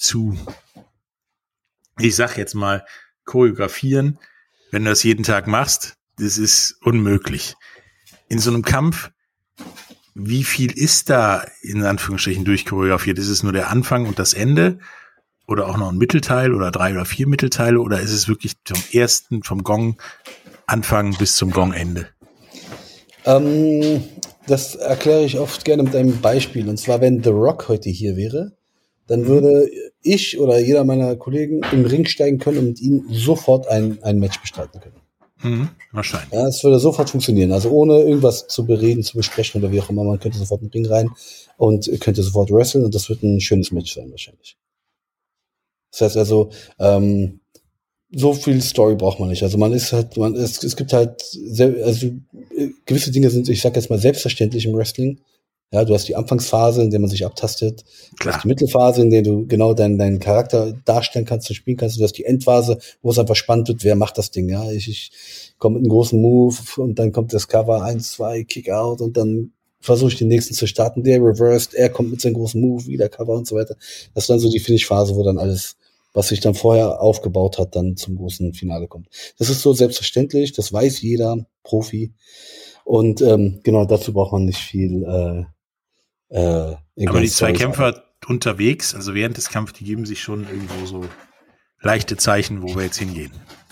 ich sag jetzt mal, choreografieren, wenn du das jeden Tag machst, das ist unmöglich. In so einem Kampf, wie viel ist da in Anführungsstrichen durchchoreografiert? Ist es nur der Anfang und das Ende? Oder auch noch ein Mittelteil oder 3 oder 4 Mittelteile? Oder ist es wirklich vom Gong Anfang bis zum Gong Ende? Das erkläre ich oft gerne mit einem Beispiel. Und zwar, wenn The Rock heute hier wäre, dann würde ich oder jeder meiner Kollegen im Ring steigen können und mit ihm sofort ein Match bestreiten können. Wahrscheinlich. Ja, es würde sofort funktionieren. Also ohne irgendwas zu bereden, zu besprechen oder wie auch immer. Man könnte sofort in den Ring rein und könnte sofort wresteln und das wird ein schönes Match sein wahrscheinlich. Das heißt also, so viel Story braucht man nicht. Also es gibt halt, gewisse Dinge sind, ich sag jetzt mal, selbstverständlich im Wrestling. Ja, du hast die Anfangsphase, in der man sich abtastet. Klar. Du hast die Mittelphase, in der du genau deinen Charakter darstellen kannst und spielen kannst. Du hast die Endphase, wo es einfach spannend wird, wer macht das Ding. Ja, ich komme mit einem großen Move und dann kommt das Cover 1, 2, Kick out und dann versuche ich den nächsten zu starten. Der reversed, er kommt mit seinem großen Move, wieder Cover und so weiter. Das ist dann so die Finish-Phase, wo dann alles, was sich dann vorher aufgebaut hat, dann zum großen Finale kommt. Das ist so selbstverständlich, das weiß jeder Profi. Und genau, dazu braucht man nicht viel. Aber die 2 Kämpfer unterwegs, also während des Kampfes, die geben sich schon irgendwo so leichte Zeichen, wo wir jetzt hingehen.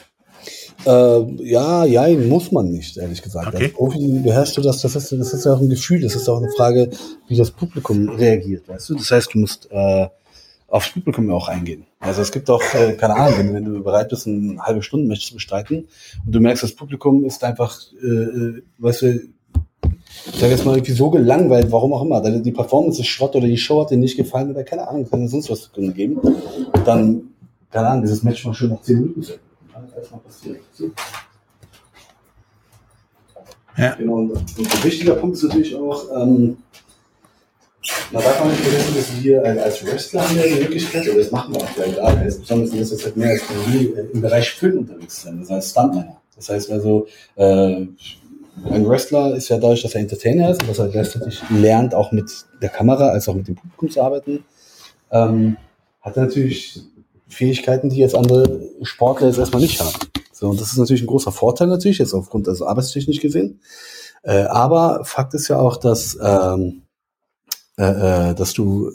Muss man nicht, ehrlich gesagt. Okay. Als Profi beherrschst du das. Das ist ja auch ein Gefühl. Das ist auch eine Frage, wie das Publikum reagiert, weißt du? Das heißt, du musst aufs Publikum auch eingehen. Also es gibt auch, keine Ahnung, wenn du bereit bist, ein halbe Stunden Match zu bestreiten und du merkst, das Publikum ist einfach, weißt du, ich sag jetzt mal irgendwie so gelangweilt, warum auch immer. Die Performance ist Schrott oder die Show hat dir nicht gefallen oder keine Ahnung, kann dir sonst was zu tun geben. Und dann, keine Ahnung, dieses Match mal schön nach 10 Minuten zu. Alles mal passiert. Ja. Genau, und ein wichtiger Punkt ist natürlich auch, man darf man nicht vergessen, dass wir als Wrestler haben ja die Möglichkeit, oder das machen wir auch gleich da, besonders wenn das jetzt halt mehr als im Bereich Film unterwegs sind, das heißt Stuntmänner. Das heißt also, ein Wrestler ist ja dadurch, dass er Entertainer ist und dass er gleichzeitig lernt, auch mit der Kamera als auch mit dem Publikum zu arbeiten, hat er natürlich Fähigkeiten, die jetzt andere Sportler jetzt erstmal nicht haben. So, und das ist natürlich ein großer Vorteil natürlich, jetzt aufgrund des arbeitstechnisch gesehen. Aber Fakt ist ja auch, dass du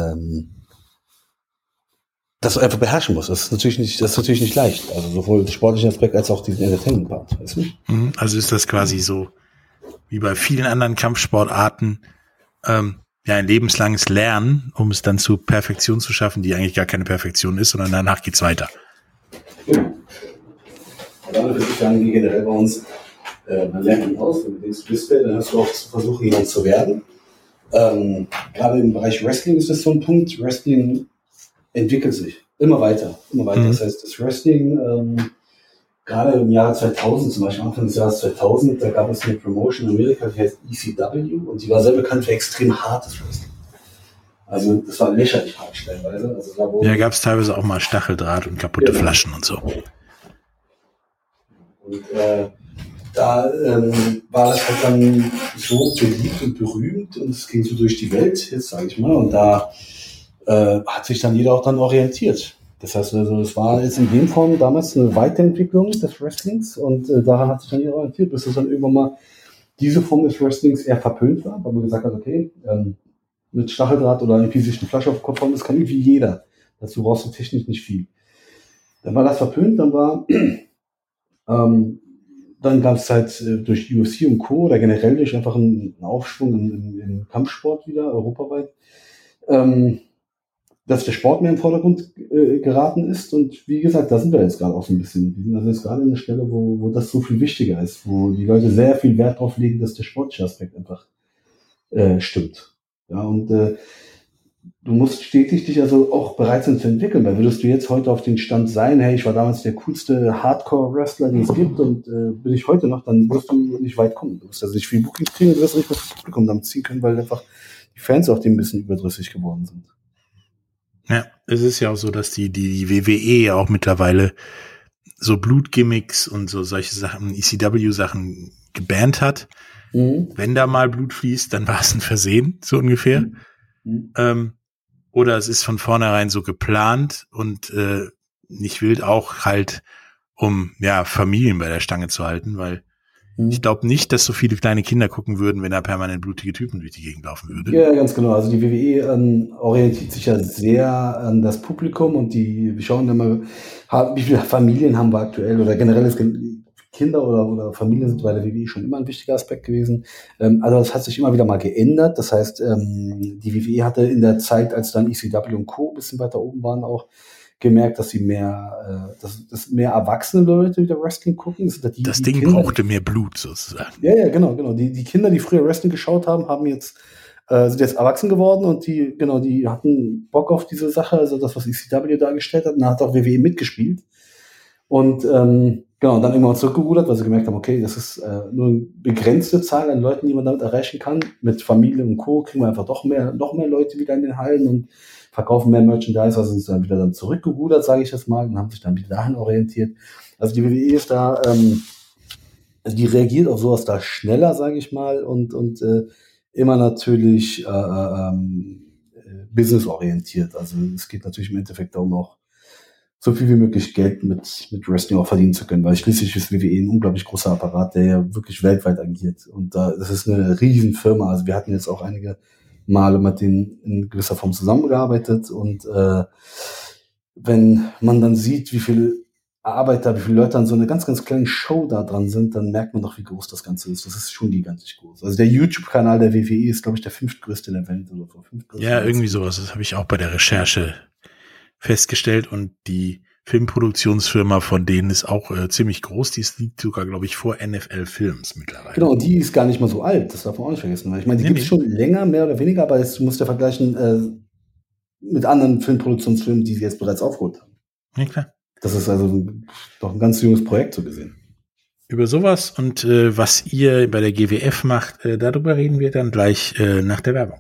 einfach beherrschen musst. Das ist natürlich nicht leicht. Also sowohl den sportlichen Aspekt als auch diesen Entertainment-Part. Weißt du? Also ist das quasi so, wie bei vielen anderen Kampfsportarten, ein lebenslanges Lernen, um es dann zu Perfektion zu schaffen, die eigentlich gar keine Perfektion ist, sondern danach geht's weiter. Genau. Damit würde ich sagen, wie generell bei uns, man lernt ihn aus, wenn du denkst, du bist wer, dann hast du auch zu versuchen, jemand zu werden. Gerade im Bereich Wrestling ist das so ein Punkt. Wrestling entwickelt sich immer weiter. Das heißt, das Wrestling, gerade im Jahr 2000, zum Beispiel Anfang des Jahres 2000, da gab es eine Promotion in Amerika, die heißt ECW und die war sehr bekannt für extrem hartes Wrestling. Also das war lächerlich hart stellenweise. Also, da gab es teilweise auch mal Stacheldraht und kaputte Flaschen und so. Und da war das halt dann so beliebt und berühmt und es ging so durch die Welt, jetzt sage ich mal, und da hat sich dann jeder auch dann orientiert. Das heißt, also, es war jetzt in dem Form damals eine Weiterentwicklung des Wrestlings und daran hat sich dann jeder orientiert, bis es dann irgendwann mal diese Form des Wrestlings eher verpönt war, weil man gesagt hat, okay, mit Stacheldraht oder irgendwie sich eine Flasche auf den Kopf hauen, das kann irgendwie jeder. Dazu brauchst du technisch nicht viel. Dann war das verpönt, dann war dann gab es halt durch UFC und Co. oder generell durch einfach einen Aufschwung im Kampfsport wieder, europaweit, dass der Sport mehr im Vordergrund geraten ist. Und wie gesagt, da sind wir jetzt gerade auch so ein bisschen. Wir sind also jetzt gerade an der Stelle, wo das so viel wichtiger ist, wo die Leute sehr viel Wert drauf legen, dass der sportliche Aspekt einfach stimmt. Ja, und du musst stetig dich also auch bereit sein zu entwickeln, weil würdest du jetzt heute auf den Stand sein, hey, ich war damals der coolste Hardcore-Wrestler, den es gibt und bin ich heute noch, dann wirst du nicht weit kommen. Du wirst also nicht viel Bookings kriegen und du wirst nicht mehr das Publikum damit ziehen können, weil einfach die Fans auch dem ein bisschen überdrüssig geworden sind. Ja, es ist ja auch so, dass die WWE ja auch mittlerweile so Blutgimmicks und so solche Sachen, ECW-Sachen gebannt hat. Wenn da mal Blut fließt, dann war es ein Versehen, so ungefähr. Oder es ist von vornherein so geplant und nicht wild, auch halt, um Familien bei der Stange zu halten, weil ich glaube nicht, dass so viele kleine Kinder gucken würden, wenn da permanent blutige Typen durch die Gegend laufen würden. Ja, ganz genau. Also die WWE orientiert sich ja sehr an das Publikum und wir schauen dann mal, wie viele Familien haben wir aktuell oder generell ist Kinder oder Familien sind bei der WWE schon immer ein wichtiger Aspekt gewesen. Also das hat sich immer wieder mal geändert. Das heißt, die WWE hatte in der Zeit, als dann ECW und Co. ein bisschen weiter oben waren, auch gemerkt, dass sie dass mehr erwachsene Leute wieder Wrestling gucken. Das Ding brauchte mehr Blut sozusagen. Ja, genau. Die Kinder, die früher Wrestling geschaut haben, sind jetzt erwachsen geworden und die hatten Bock auf diese Sache, also das, was ECW dargestellt hat. Und da hat auch WWE mitgespielt. Und dann irgendwann zurückgerudert, weil sie gemerkt haben, okay, das ist nur eine begrenzte Zahl an Leuten, die man damit erreichen kann. Mit Familie und Co. kriegen wir einfach noch mehr Leute wieder in den Hallen und verkaufen mehr Merchandise, also sind sie dann wieder zurückgerudert, sage ich jetzt mal, und haben sich dann wieder dahin orientiert. Also die WWE ist da, also die reagiert auf sowas da schneller, sage ich mal, und immer natürlich businessorientiert. Also es geht natürlich im Endeffekt darum, auch so viel wie möglich Geld mit Wrestling auch verdienen zu können, weil schließlich ist WWE ein unglaublich großer Apparat, der ja wirklich weltweit agiert. Und das ist eine riesen Firma. Also wir hatten jetzt auch einige Male mit denen in gewisser Form zusammengearbeitet. Und wenn man dann sieht, wie viele Leute an so einer ganz, ganz kleinen Show da dran sind, dann merkt man doch, wie groß das Ganze ist. Das ist schon gigantisch groß. Also der YouTube-Kanal der WWE ist, glaube ich, der 5. größte der Welt. Oder so. Ja, irgendwie sowas. Das habe ich auch bei der Recherche festgestellt. Und die Filmproduktionsfirma von denen ist auch ziemlich groß. Die liegt sogar, glaube ich, vor NFL Films mittlerweile. Genau, und die ist gar nicht mal so alt. Das darf man auch nicht vergessen. Weil ich meine, die gibt es schon länger, mehr oder weniger, aber jetzt musst du vergleichen mit anderen Filmproduktionsfirmen, die sie jetzt bereits aufgeholt haben. Ja, klar. Das ist also doch ein ganz junges Projekt so gesehen. Über sowas und was ihr bei der GWF macht, darüber reden wir dann gleich nach der Werbung.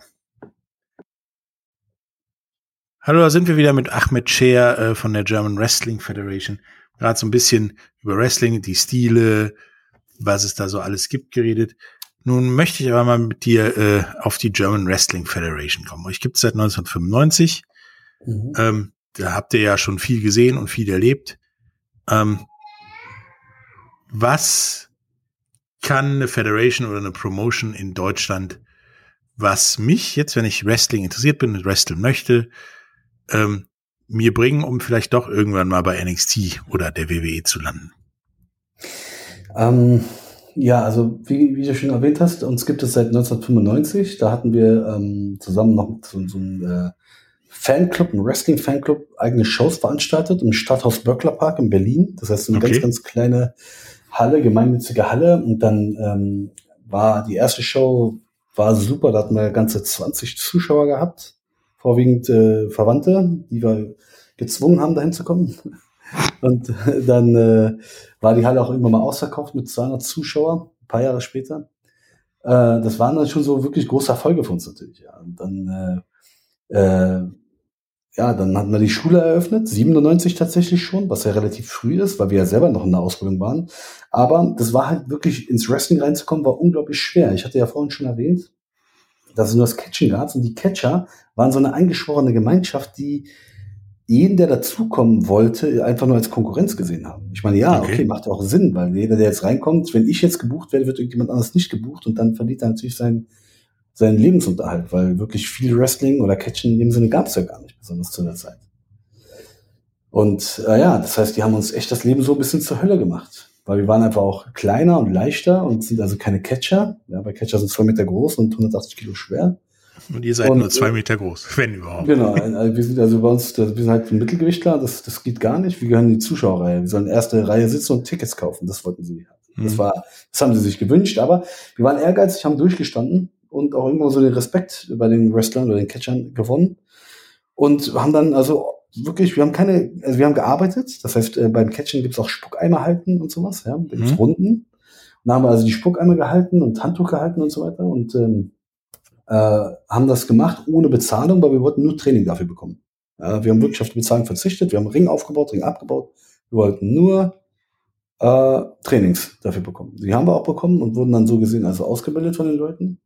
Hallo, da sind wir wieder mit Ahmed Scher von der German Wrestling Federation. Gerade so ein bisschen über Wrestling, die Stile, was es da so alles gibt, geredet. Nun möchte ich aber mal mit dir auf die German Wrestling Federation kommen. Euch gibt es seit 1995. Da habt ihr ja schon viel gesehen und viel erlebt. Was kann eine Federation oder eine Promotion in Deutschland, was mich jetzt, wenn ich Wrestling interessiert bin und wresteln möchte, mir bringen, um vielleicht doch irgendwann mal bei NXT oder der WWE zu landen? Ja, also wie du schon erwähnt hast, uns gibt es seit 1995. Da hatten wir zusammen noch so einen Fanclub, einen Wrestling-Fanclub, eigene Shows veranstaltet im Stadthaus Böckler Park in Berlin. Das heißt, so eine ganz, ganz kleine Halle, gemeinnützige Halle. Und dann war die erste Show war super. Da hatten wir ganze 20 Zuschauer gehabt. Vorwiegend Verwandte, die wir gezwungen haben, dahin zu kommen. Und dann war die Halle auch irgendwann mal ausverkauft mit 200 Zuschauern, ein paar Jahre später. Das waren dann schon so wirklich große Erfolge für uns natürlich. Ja. Und dann hatten wir die Schule eröffnet, 97 tatsächlich schon, was ja relativ früh ist, weil wir ja selber noch in der Ausbildung waren. Aber das war halt wirklich, ins Wrestling reinzukommen, war unglaublich schwer. Ich hatte ja vorhin schon erwähnt, dass es nur das Catching gab. Und die Catcher waren so eine eingeschworene Gemeinschaft, die jeden, der dazukommen wollte, einfach nur als Konkurrenz gesehen haben. Ich meine, ja, okay, macht auch Sinn, weil jeder, der jetzt reinkommt, wenn ich jetzt gebucht werde, wird irgendjemand anders nicht gebucht und dann verliert er natürlich seinen Lebensunterhalt, weil wirklich viel Wrestling oder Catchen in dem Sinne gab es ja gar nicht, besonders zu der Zeit. Und das heißt, die haben uns echt das Leben so ein bisschen zur Hölle gemacht. weil wir waren einfach auch kleiner und leichter und sind also keine Catcher. Ja, bei Catcher sind 2 Meter groß und 180 Kilo schwer. Und ihr seid nur 2 Meter groß, wenn überhaupt. Genau, also wir sind also bei uns, wir sind halt ein Mittelgewichtler, das geht gar nicht. Wir gehören in die Zuschauerreihe. Wir sollen erste Reihe sitzen und Tickets kaufen. Das wollten sie. Das haben sie sich gewünscht, aber wir waren ehrgeizig, haben durchgestanden und auch irgendwo so den Respekt bei den Wrestlern oder den Catchern gewonnen. Und haben dann also wirklich, wir haben gearbeitet. Das heißt, beim Catchen gibt's auch Spuckeimer halten und sowas, ja. Da gibt's Runden. Und da haben wir also die Spuckeimer gehalten und Handtuch gehalten und so weiter und haben das gemacht ohne Bezahlung, weil wir wollten nur Training dafür bekommen. Ja, wir haben wirklich auf die Bezahlung verzichtet, wir haben Ring aufgebaut, Ring abgebaut. Wir wollten nur Trainings dafür bekommen. Die haben wir auch bekommen und wurden dann so gesehen also ausgebildet von den Leuten.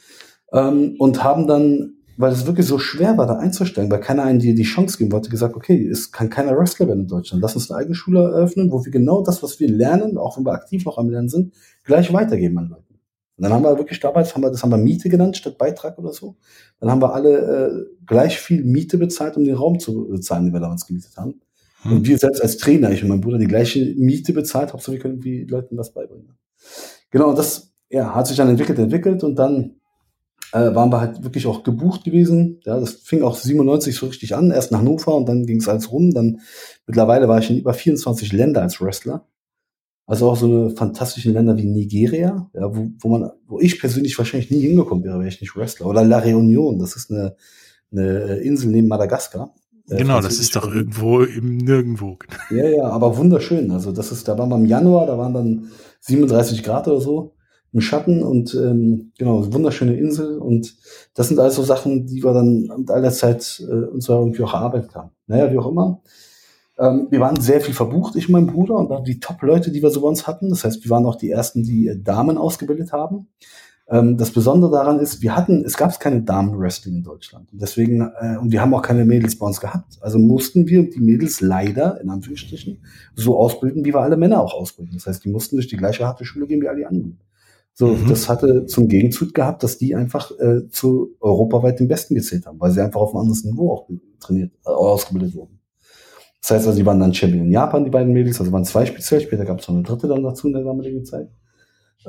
Und haben dann, weil es wirklich so schwer war, da einzusteigen, weil keiner einen die Chance geben wollte, gesagt, okay, es kann keiner Wrestler werden in Deutschland. Lass uns eine eigene Schule eröffnen, wo wir genau das, was wir lernen, auch wenn wir aktiv noch am Lernen sind, gleich weitergeben an Leute. Und dann haben wir wirklich damals, das haben wir Miete genannt, statt Beitrag oder so. Dann haben wir alle gleich viel Miete bezahlt, um den Raum zu bezahlen, den wir damals gemietet haben. Und wir selbst als Trainer, ich und mein Bruder, die gleiche Miete bezahlt, hauptsache wir können die Leuten was beibringen. Genau, und das hat sich dann entwickelt und dann waren wir halt wirklich auch gebucht gewesen. Ja, das fing auch 97 so richtig an, erst nach Hannover und dann ging es alles rum. Dann mittlerweile war ich in über 24 Länder als Wrestler. Also auch so eine fantastische Länder wie Nigeria, ja, wo ich persönlich wahrscheinlich nie hingekommen wäre ich nicht Wrestler. Oder La Réunion, das ist eine Insel neben Madagaskar. Genau, das ist doch irgendwo im Nirgendwo. Ja, aber wunderschön. Also da waren wir im Januar, da waren dann 37 Grad oder so im Schatten und genau, wunderschöne Insel. Und das sind also Sachen, die wir dann mit aller Zeit uns irgendwie auch erarbeitet haben. Naja, wie auch immer. Wir waren sehr viel verbucht, ich und mein Bruder, und dann die Top-Leute, die wir so bei uns hatten. Das heißt, wir waren auch die ersten, die Damen ausgebildet haben. Das Besondere daran ist, es gab keine Damen-Wrestling in Deutschland. Und deswegen, und wir haben auch keine Mädels bei uns gehabt. Also mussten wir die Mädels leider, in Anführungsstrichen, so ausbilden, wie wir alle Männer auch ausbilden. Das heißt, die mussten durch die gleiche harte Schule gehen wie alle anderen. So, das hatte zum Gegenzug gehabt, dass die einfach zu europaweit den Besten gezählt haben, weil sie einfach auf einem anderen Niveau auch ausgebildet wurden. Das heißt also, die waren dann Champion in Japan, die beiden Mädels, also waren 2 speziell, später gab es noch eine dritte dann dazu in der damaligen Zeit. Die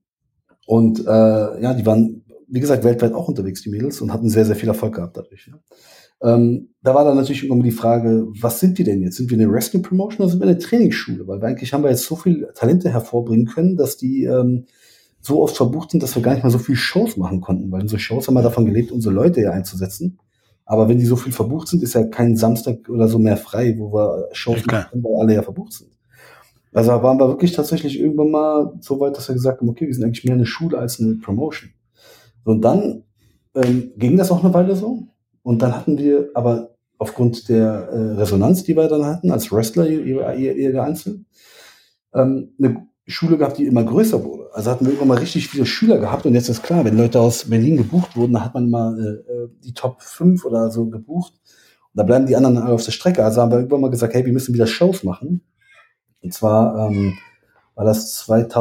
waren, wie gesagt, weltweit auch unterwegs, die Mädels, und hatten sehr, sehr viel Erfolg gehabt dadurch. Ja. Da war dann natürlich immer die Frage, was sind wir denn jetzt? Sind wir eine Wrestling-Promotion oder sind wir eine Trainingsschule? Weil eigentlich haben wir jetzt so viele Talente hervorbringen können, dass die so oft verbucht sind, dass wir gar nicht mal so viel Shows machen konnten, weil unsere Shows haben wir davon gelebt, unsere Leute ja einzusetzen. Aber wenn die so viel verbucht sind, ist ja kein Samstag oder so mehr frei, wo wir Shows machen, weil alle ja verbucht sind. Also waren wir wirklich tatsächlich irgendwann mal so weit, dass wir gesagt haben, okay, wir sind eigentlich mehr eine Schule als eine Promotion. Und dann ging das auch eine Weile so. Und dann hatten wir aber aufgrund der Resonanz, die wir dann hatten, als Wrestler, jeder einzeln, eine Schule gehabt, die immer größer wurde. Also hatten wir irgendwann mal richtig viele Schüler gehabt. Und jetzt ist klar, wenn Leute aus Berlin gebucht wurden, dann hat man mal die Top 5 oder so gebucht. Und da bleiben die anderen alle auf der Strecke. Also haben wir irgendwann mal gesagt, hey, wir müssen wieder Shows machen. Und zwar war das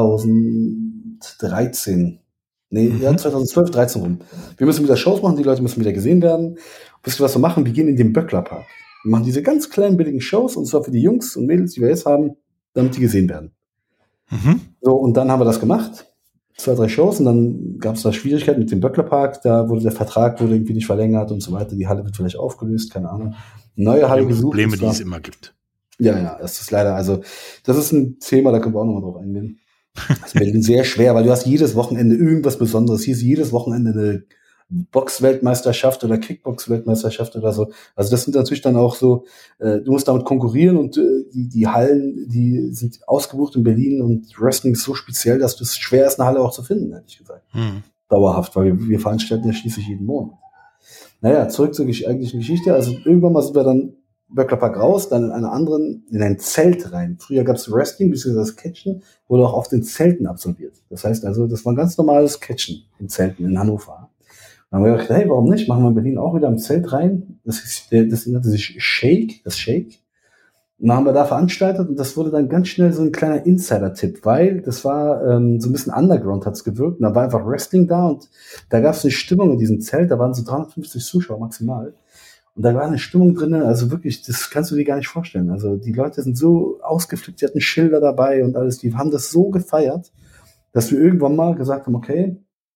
2013. 2012, 13 rum. Wir müssen wieder Shows machen, die Leute müssen wieder gesehen werden. Wisst ihr, was wir machen? Wir gehen in den Böcklerpark. Wir machen diese ganz kleinen, billigen Shows, und zwar für die Jungs und Mädels, die wir jetzt haben, damit die gesehen werden. So, und dann haben wir das gemacht. 2, 3 Shows, und dann gab es da Schwierigkeiten mit dem Böcklerpark. Da wurde der Vertrag irgendwie nicht verlängert und so weiter. Die Halle wird vielleicht aufgelöst, keine Ahnung. Neue Halle gesucht. Probleme, die es immer gibt. Ja, das ist leider, also, das ist ein Thema, da können wir auch nochmal drauf eingehen. Das ist sehr schwer, weil du hast jedes Wochenende irgendwas Besonderes. Hier ist jedes Wochenende eine Box-Weltmeisterschaft oder Kickbox-Weltmeisterschaft oder so. Also das sind natürlich dann auch so, du musst damit konkurrieren, und die Hallen, die sind ausgebucht in Berlin, und Wrestling ist so speziell, dass es schwer ist, eine Halle auch zu finden, ehrlich gesagt. Dauerhaft, weil wir veranstalten ja schließlich jeden Monat. Naja, zurück zur eigentlichen Geschichte. Also irgendwann mal sind wir dann Böcklerpark raus, dann in ein Zelt rein. Früher gab es Wrestling, beziehungsweise das Catchen, wurde auch auf den Zelten absolviert. Das heißt also, das war ein ganz normales Catchen in Zelten in Hannover. Dann haben wir gedacht, hey, warum nicht? Machen wir in Berlin auch wieder im Zelt rein. Das nannte sich Shake. Und dann haben wir da veranstaltet, und das wurde dann ganz schnell so ein kleiner Insider-Tipp, weil das war so ein bisschen Underground, hat's gewirkt. Und da war einfach Wrestling da, und da gab es eine Stimmung in diesem Zelt, da waren so 350 Zuschauer maximal. Und Und da war eine Stimmung drin, also wirklich, das kannst du dir gar nicht vorstellen. Also die Leute sind so ausgeflippt, die hatten Schilder dabei und alles, die haben das so gefeiert, dass wir irgendwann mal gesagt haben, okay,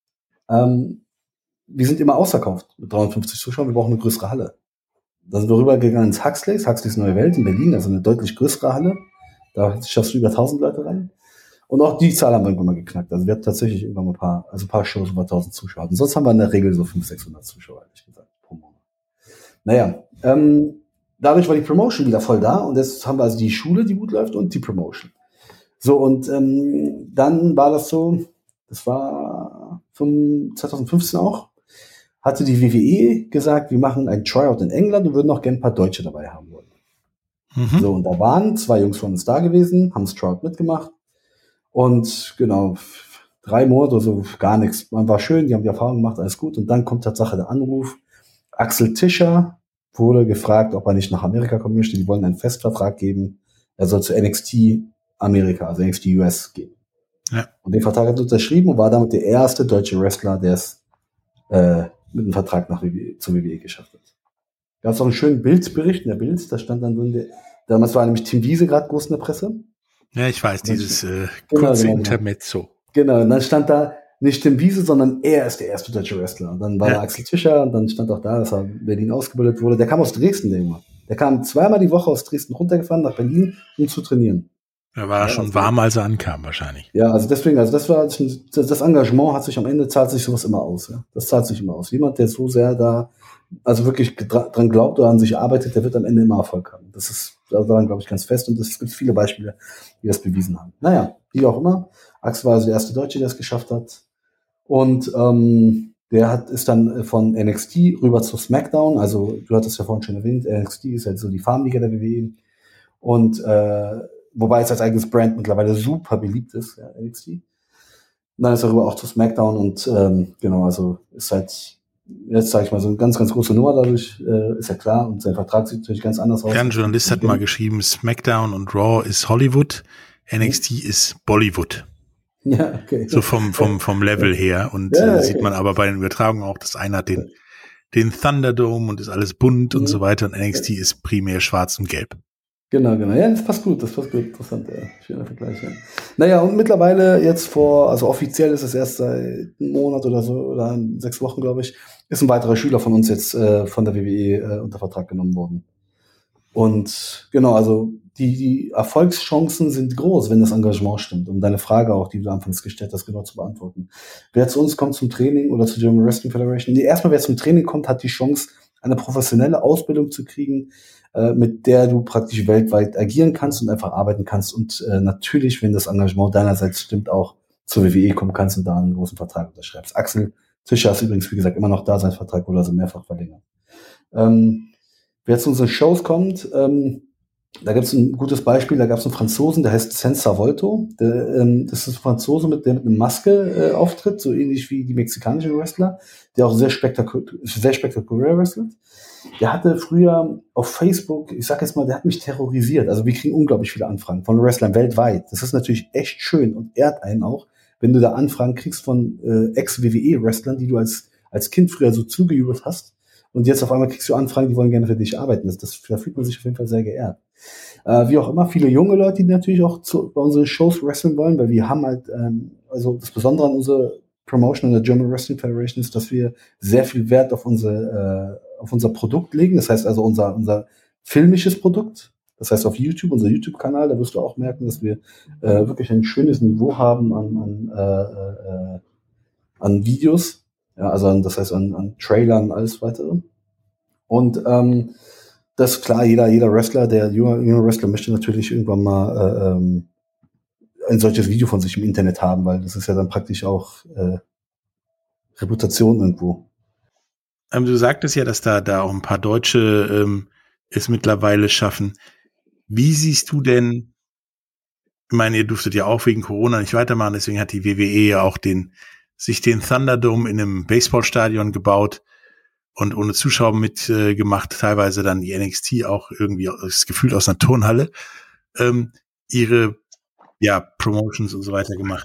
wir sind immer ausverkauft mit 350 Zuschauern, wir brauchen eine größere Halle. Da sind wir rübergegangen ins Huxley's Neue Welt in Berlin, also eine deutlich größere Halle. Da schaffst du über 1000 Leute rein. Und auch die Zahl haben wir irgendwann mal geknackt. Also wir hatten tatsächlich irgendwann mal ein paar Shows über 1000 Zuschauer. Und sonst haben wir in der Regel so 500, 600 Zuschauer, ehrlich gesagt, pro Monat. Naja, dadurch war die Promotion wieder voll da. Und jetzt haben wir also die Schule, die gut läuft, und die Promotion. So, und dann war das so, das war 2015 auch, hatte die WWE gesagt, wir machen ein Tryout in England und würden auch gerne ein paar Deutsche dabei haben wollen. So, und da waren 2 Jungs von uns da gewesen, haben das Tryout mitgemacht. Und genau, 3 Monate oder so, gar nichts. Man war schön, die haben die Erfahrung gemacht, alles gut. Und dann kommt Tatsache der Anruf. Axel Tischer wurde gefragt, ob er nicht nach Amerika kommen möchte. Die wollen einen Festvertrag geben. Er soll zu NXT Amerika, also NXT US gehen. Ja. Und den Vertrag hat er unterschrieben und war damit der erste deutsche Wrestler, der es mit einem Vertrag zur WWE geschafft hat. Da gab es auch einen schönen Bildbericht in der Bild, da stand dann drin, damals war nämlich Tim Wiese gerade groß in der Presse. Ja, ich weiß, dieses kurze Intermezzo. Genau, und dann stand da nicht Tim Wiese, sondern er ist der erste deutsche Wrestler. Und dann war da Axel Tischer und dann stand auch da, dass er in Berlin ausgebildet wurde. Der kam aus Dresden, der Junge. Der kam 2-mal die Woche aus Dresden runtergefahren nach Berlin, um zu trainieren. Er war schon warm, als er ankam, wahrscheinlich. Ja, also deswegen, also das Engagement hat sich am Ende, zahlt sich sowas immer aus. Ja? Das zahlt sich immer aus. Jemand, der so sehr da, also wirklich dran glaubt oder an sich arbeitet, der wird am Ende immer Erfolg haben. Das ist daran, glaube ich, ganz fest. Und es gibt viele Beispiele, die das bewiesen haben. Naja, wie auch immer. Axel war also der erste Deutsche, der es geschafft hat. Und der ist dann von NXT rüber zu SmackDown. Also du hattest ja vorhin schon erwähnt, NXT ist halt so die Farmliga der WWE. Und wobei es als eigenes Brand mittlerweile super beliebt ist, ja, NXT. Und dann ist er rüber auch zu SmackDown und genau, also ist halt, jetzt sage ich mal, so eine ganz, ganz große Nummer dadurch, ist ja klar, und sein Vertrag sieht natürlich ganz anders aus. Ja, ein Journalist hat mal geschrieben, SmackDown und Raw ist Hollywood, NXT ist Bollywood. Ja, okay. So vom Level her. Und sieht man aber bei den Übertragungen auch, das eine hat den Thunderdome und ist alles bunt und so weiter, und NXT ist primär schwarz und gelb. Genau. Ja, das passt gut. Interessant, ja. Schöner Vergleich, ja. Naja, und mittlerweile jetzt also offiziell ist es erst seit einem Monat oder so, oder 6 Wochen, glaube ich, ist ein weiterer Schüler von uns jetzt von der WWE unter Vertrag genommen worden. Und genau, also die Erfolgschancen sind groß, wenn das Engagement stimmt, um deine Frage auch, die du anfangs gestellt hast, genau zu beantworten. Wer zu uns kommt zum Training oder zur German Wrestling Federation, erstmal wer zum Training kommt, hat die Chance, eine professionelle Ausbildung zu kriegen, mit der du praktisch weltweit agieren kannst und einfach arbeiten kannst und natürlich, wenn das Engagement deinerseits stimmt, auch zur WWE kommen kannst und da einen großen Vertrag unterschreibst. Axel Tischer ist übrigens, wie gesagt, immer noch da, sein Vertrag wurde also mehrfach verlängert. Wer zu unseren Shows kommt, da gibt es ein gutes Beispiel, da gab es einen Franzosen, der heißt Senza Volto. Das ist ein Franzose, der mit einer Maske auftritt, so ähnlich wie die mexikanischen Wrestler, der auch sehr spektakulär wrestelt. Der hatte früher auf Facebook, ich sag jetzt mal, der hat mich terrorisiert. Also wir kriegen unglaublich viele Anfragen von Wrestlern weltweit. Das ist natürlich echt schön und ehrt einen auch, wenn du da Anfragen kriegst von Ex-WWE-Wrestlern, die du als Kind früher so zugejubelt hast. Und jetzt auf einmal kriegst du Anfragen, die wollen gerne für dich arbeiten. Da fühlt man sich auf jeden Fall sehr geehrt. Wie auch immer, viele junge Leute, die natürlich auch bei unseren Shows wrestlen wollen, weil wir haben halt, also das Besondere an unserer Promotion in der German Wrestling Federation ist, dass wir sehr viel Wert auf unser Produkt legen. Das heißt also unser filmisches Produkt. Das heißt auf YouTube, unser YouTube-Kanal, da wirst du auch merken, dass wir wirklich ein schönes Niveau haben an Videos. Ja, also das heißt an Trailern und alles weitere. Und das ist klar, jeder Wrestler, der junge Wrestler möchte natürlich irgendwann mal ein solches Video von sich im Internet haben, weil das ist ja dann praktisch auch Reputation irgendwo. Du sagtest ja, dass da auch ein paar Deutsche es mittlerweile schaffen. Wie siehst du denn, ich meine, ihr durftet ja auch wegen Corona nicht weitermachen, deswegen hat die WWE ja auch sich den Thunderdome in einem Baseballstadion gebaut und ohne Zuschauer mitgemacht, teilweise dann die NXT auch irgendwie das Gefühl aus einer Turnhalle, ihre Promotions und so weiter gemacht.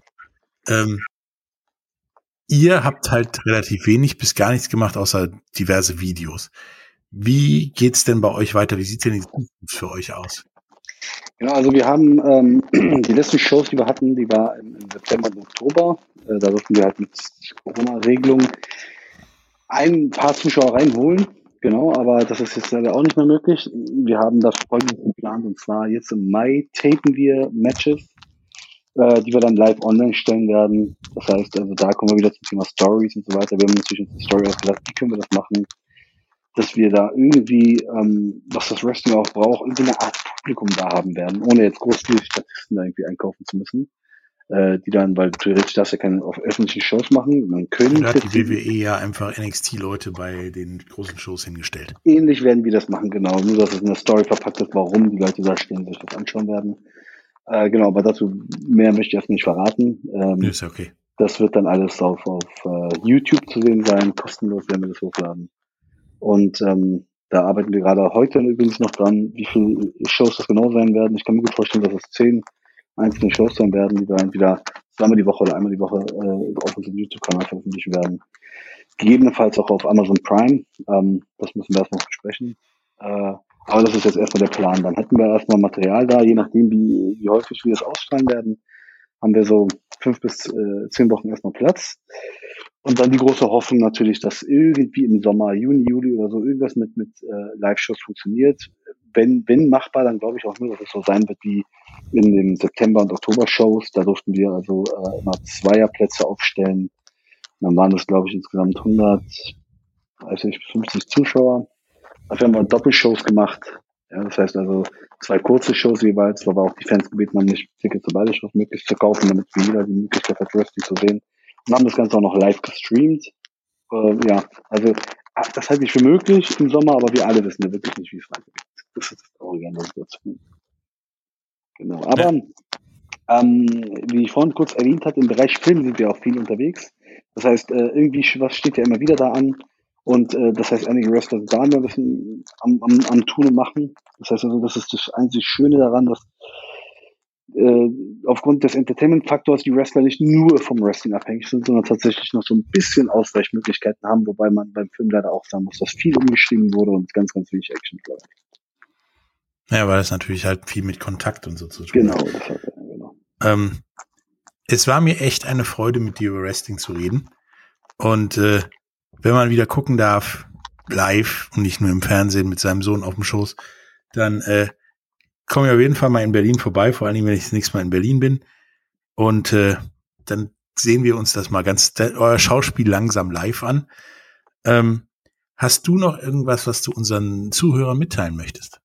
Ihr habt halt relativ wenig bis gar nichts gemacht, außer diverse Videos. Wie geht's denn bei euch weiter? Wie sieht's denn die Zukunft für euch aus? Genau, also wir haben die letzten Shows, die wir hatten, die war im September und Oktober. Da durften wir halt mit Corona-Regelungen ein paar Zuschauer reinholen. Genau, aber das ist jetzt leider auch nicht mehr möglich. Wir haben das Folgendes geplant, und zwar jetzt im Mai tapen wir Matches, die wir dann live online stellen werden. Das heißt, also da kommen wir wieder zum Thema Stories und so weiter. Wir haben natürlich eine Story ausgedacht, wie können wir das machen, dass wir da irgendwie, was das Wrestling auch braucht, irgendwie eine Art Publikum da haben werden, ohne jetzt groß viele Statisten da irgendwie einkaufen zu müssen. Die dann, weil theoretisch darfst du ja keine auf öffentlichen Shows machen. Man könnte. Da hat die WWE ja einfach NXT-Leute bei den großen Shows hingestellt. Ähnlich werden wir das machen, genau. Nur, dass es in der Story verpackt ist, warum die Leute da stehen, sich das anschauen werden. Genau, aber dazu mehr möchte ich erst nicht verraten. Ist okay. Das wird dann alles auf YouTube zu sehen sein. Kostenlos werden wir das hochladen. Und da arbeiten wir gerade heute übrigens noch dran, wie viele Shows das genau sein werden. Ich kann mir gut vorstellen, dass es 10 einzelne Shows sein werden, die wir entweder zweimal die Woche oder einmal die Woche auf unserem YouTube-Kanal veröffentlichen werden. Gegebenenfalls auch auf Amazon Prime. Das müssen wir erst noch besprechen. Aber das ist jetzt erstmal der Plan. Dann hätten wir erstmal Material da, je nachdem, wie häufig wir das ausstrahlen werden, haben wir so 5 bis 10 Wochen erstmal Platz. Und dann die große Hoffnung natürlich, dass irgendwie im Sommer, Juni, Juli oder so irgendwas mit Live-Shows funktioniert. Wenn machbar, dann glaube ich auch nur, dass es so sein wird wie in den September- und Oktober-Shows. Da durften wir also immer Zweierplätze aufstellen. Und dann waren das, glaube ich, insgesamt 150 Zuschauer. Dafür haben wir Doppelshows gemacht. Ja, das heißt also 2 kurze Shows jeweils, wo wir auch die Fans gebeten haben, nicht Tickets zu beide Shows möglichst zu kaufen, damit jeder die Möglichkeit hat, Wrestling zu sehen. Und haben das Ganze auch noch live gestreamt. Ja, also das halte ich für möglich im Sommer, aber wir alle wissen ja wirklich nicht, wie es weitergeht. Das ist das Traurige an der Situation. Genau, aber wie ich vorhin kurz erwähnt hatte, im Bereich Film sind wir auch viel unterwegs. Das heißt, irgendwie was steht ja immer wieder da an. Und das heißt, einige Wrestler sind da ein bisschen am Tun und Machen. Das heißt also, das ist das einzig Schöne daran, dass aufgrund des Entertainment-Faktors die Wrestler nicht nur vom Wrestling abhängig sind, sondern tatsächlich noch so ein bisschen Ausweichmöglichkeiten haben, wobei man beim Film leider auch sagen muss, dass viel umgeschrieben wurde und ganz, ganz wenig Action bleibt. Ja, weil das natürlich halt viel mit Kontakt und so zu tun hat. Genau. Es war mir echt eine Freude, mit dir über Wrestling zu reden. Und wenn man wieder gucken darf, live und nicht nur im Fernsehen mit seinem Sohn auf dem Schoß, dann komme ich auf jeden Fall mal in Berlin vorbei, vor allen Dingen, wenn ich das nächste Mal in Berlin bin. Und dann sehen wir uns das mal euer Schauspiel langsam live an. Hast du noch irgendwas, was du unseren Zuhörern mitteilen möchtest?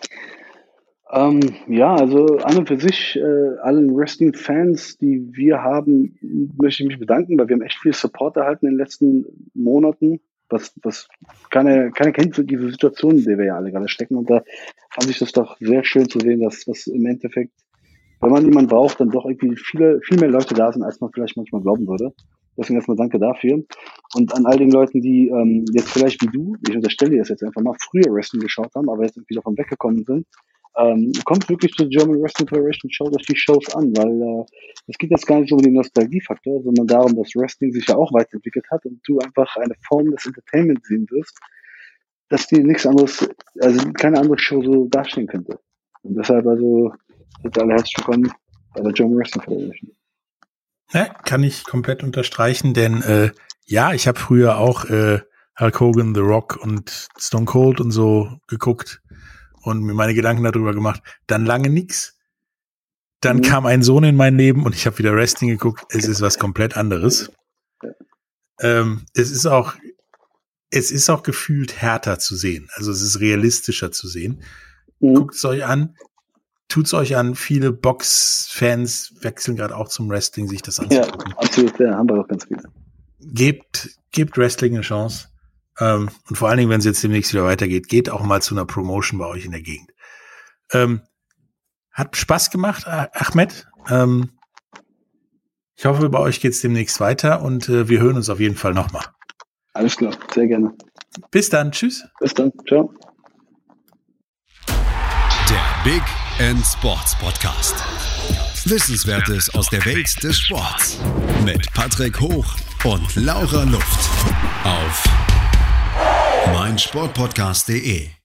Ja, also an und für sich, allen Wrestling-Fans, die wir haben, möchte ich mich bedanken, weil wir haben echt viel Support erhalten in den letzten Monaten. Was keiner kennt so diese Situation, in der wir ja alle gerade stecken. Und da fand ich das doch sehr schön zu sehen, dass im Endeffekt, wenn man jemanden braucht, dann doch irgendwie viel mehr Leute da sind, als man vielleicht manchmal glauben würde. Deswegen erstmal danke dafür. Und an all den Leuten, die jetzt vielleicht wie du, ich unterstelle dir das jetzt einfach mal, früher Wrestling geschaut haben, aber jetzt irgendwie davon weggekommen sind, kommt wirklich zur German Wrestling Federation, schaut euch die Shows an, weil es geht jetzt gar nicht um den Nostalgiefaktor, sondern darum, dass Wrestling sich ja auch weiterentwickelt hat und du einfach eine Form des Entertainment sehen wirst, dass dir nichts anderes, also keine andere Show so darstellen könnte. Und deshalb also seid alle herzlich willkommen bei der German Wrestling Federation. Ja, kann ich komplett unterstreichen, denn ja, ich habe früher auch Hulk Hogan, The Rock und Stone Cold und so geguckt und mir meine Gedanken darüber gemacht. Dann lange nix. Dann kam ein Sohn in mein Leben und ich habe wieder Wrestling geguckt. Es ist was komplett anderes. Es ist auch gefühlt härter zu sehen. Also es ist realistischer zu sehen. Guckt es euch an. Tut's euch an. Viele Box-Fans wechseln gerade auch zum Wrestling, sich das anzugucken. Ja, absolut. Ja, haben wir auch ganz viele. Gebt Wrestling eine Chance. Und vor allen Dingen, wenn es jetzt demnächst wieder weitergeht, geht auch mal zu einer Promotion bei euch in der Gegend. Hat Spaß gemacht, Ahmed. Ich hoffe, bei euch geht's demnächst weiter und wir hören uns auf jeden Fall nochmal. Alles klar, sehr gerne. Bis dann, tschüss. Bis dann, ciao. Der Big End Sports Podcast. Wissenswertes aus der Welt des Sports. Mit Patrick Hoch und Laura Luft. Auf meinsportpodcast.de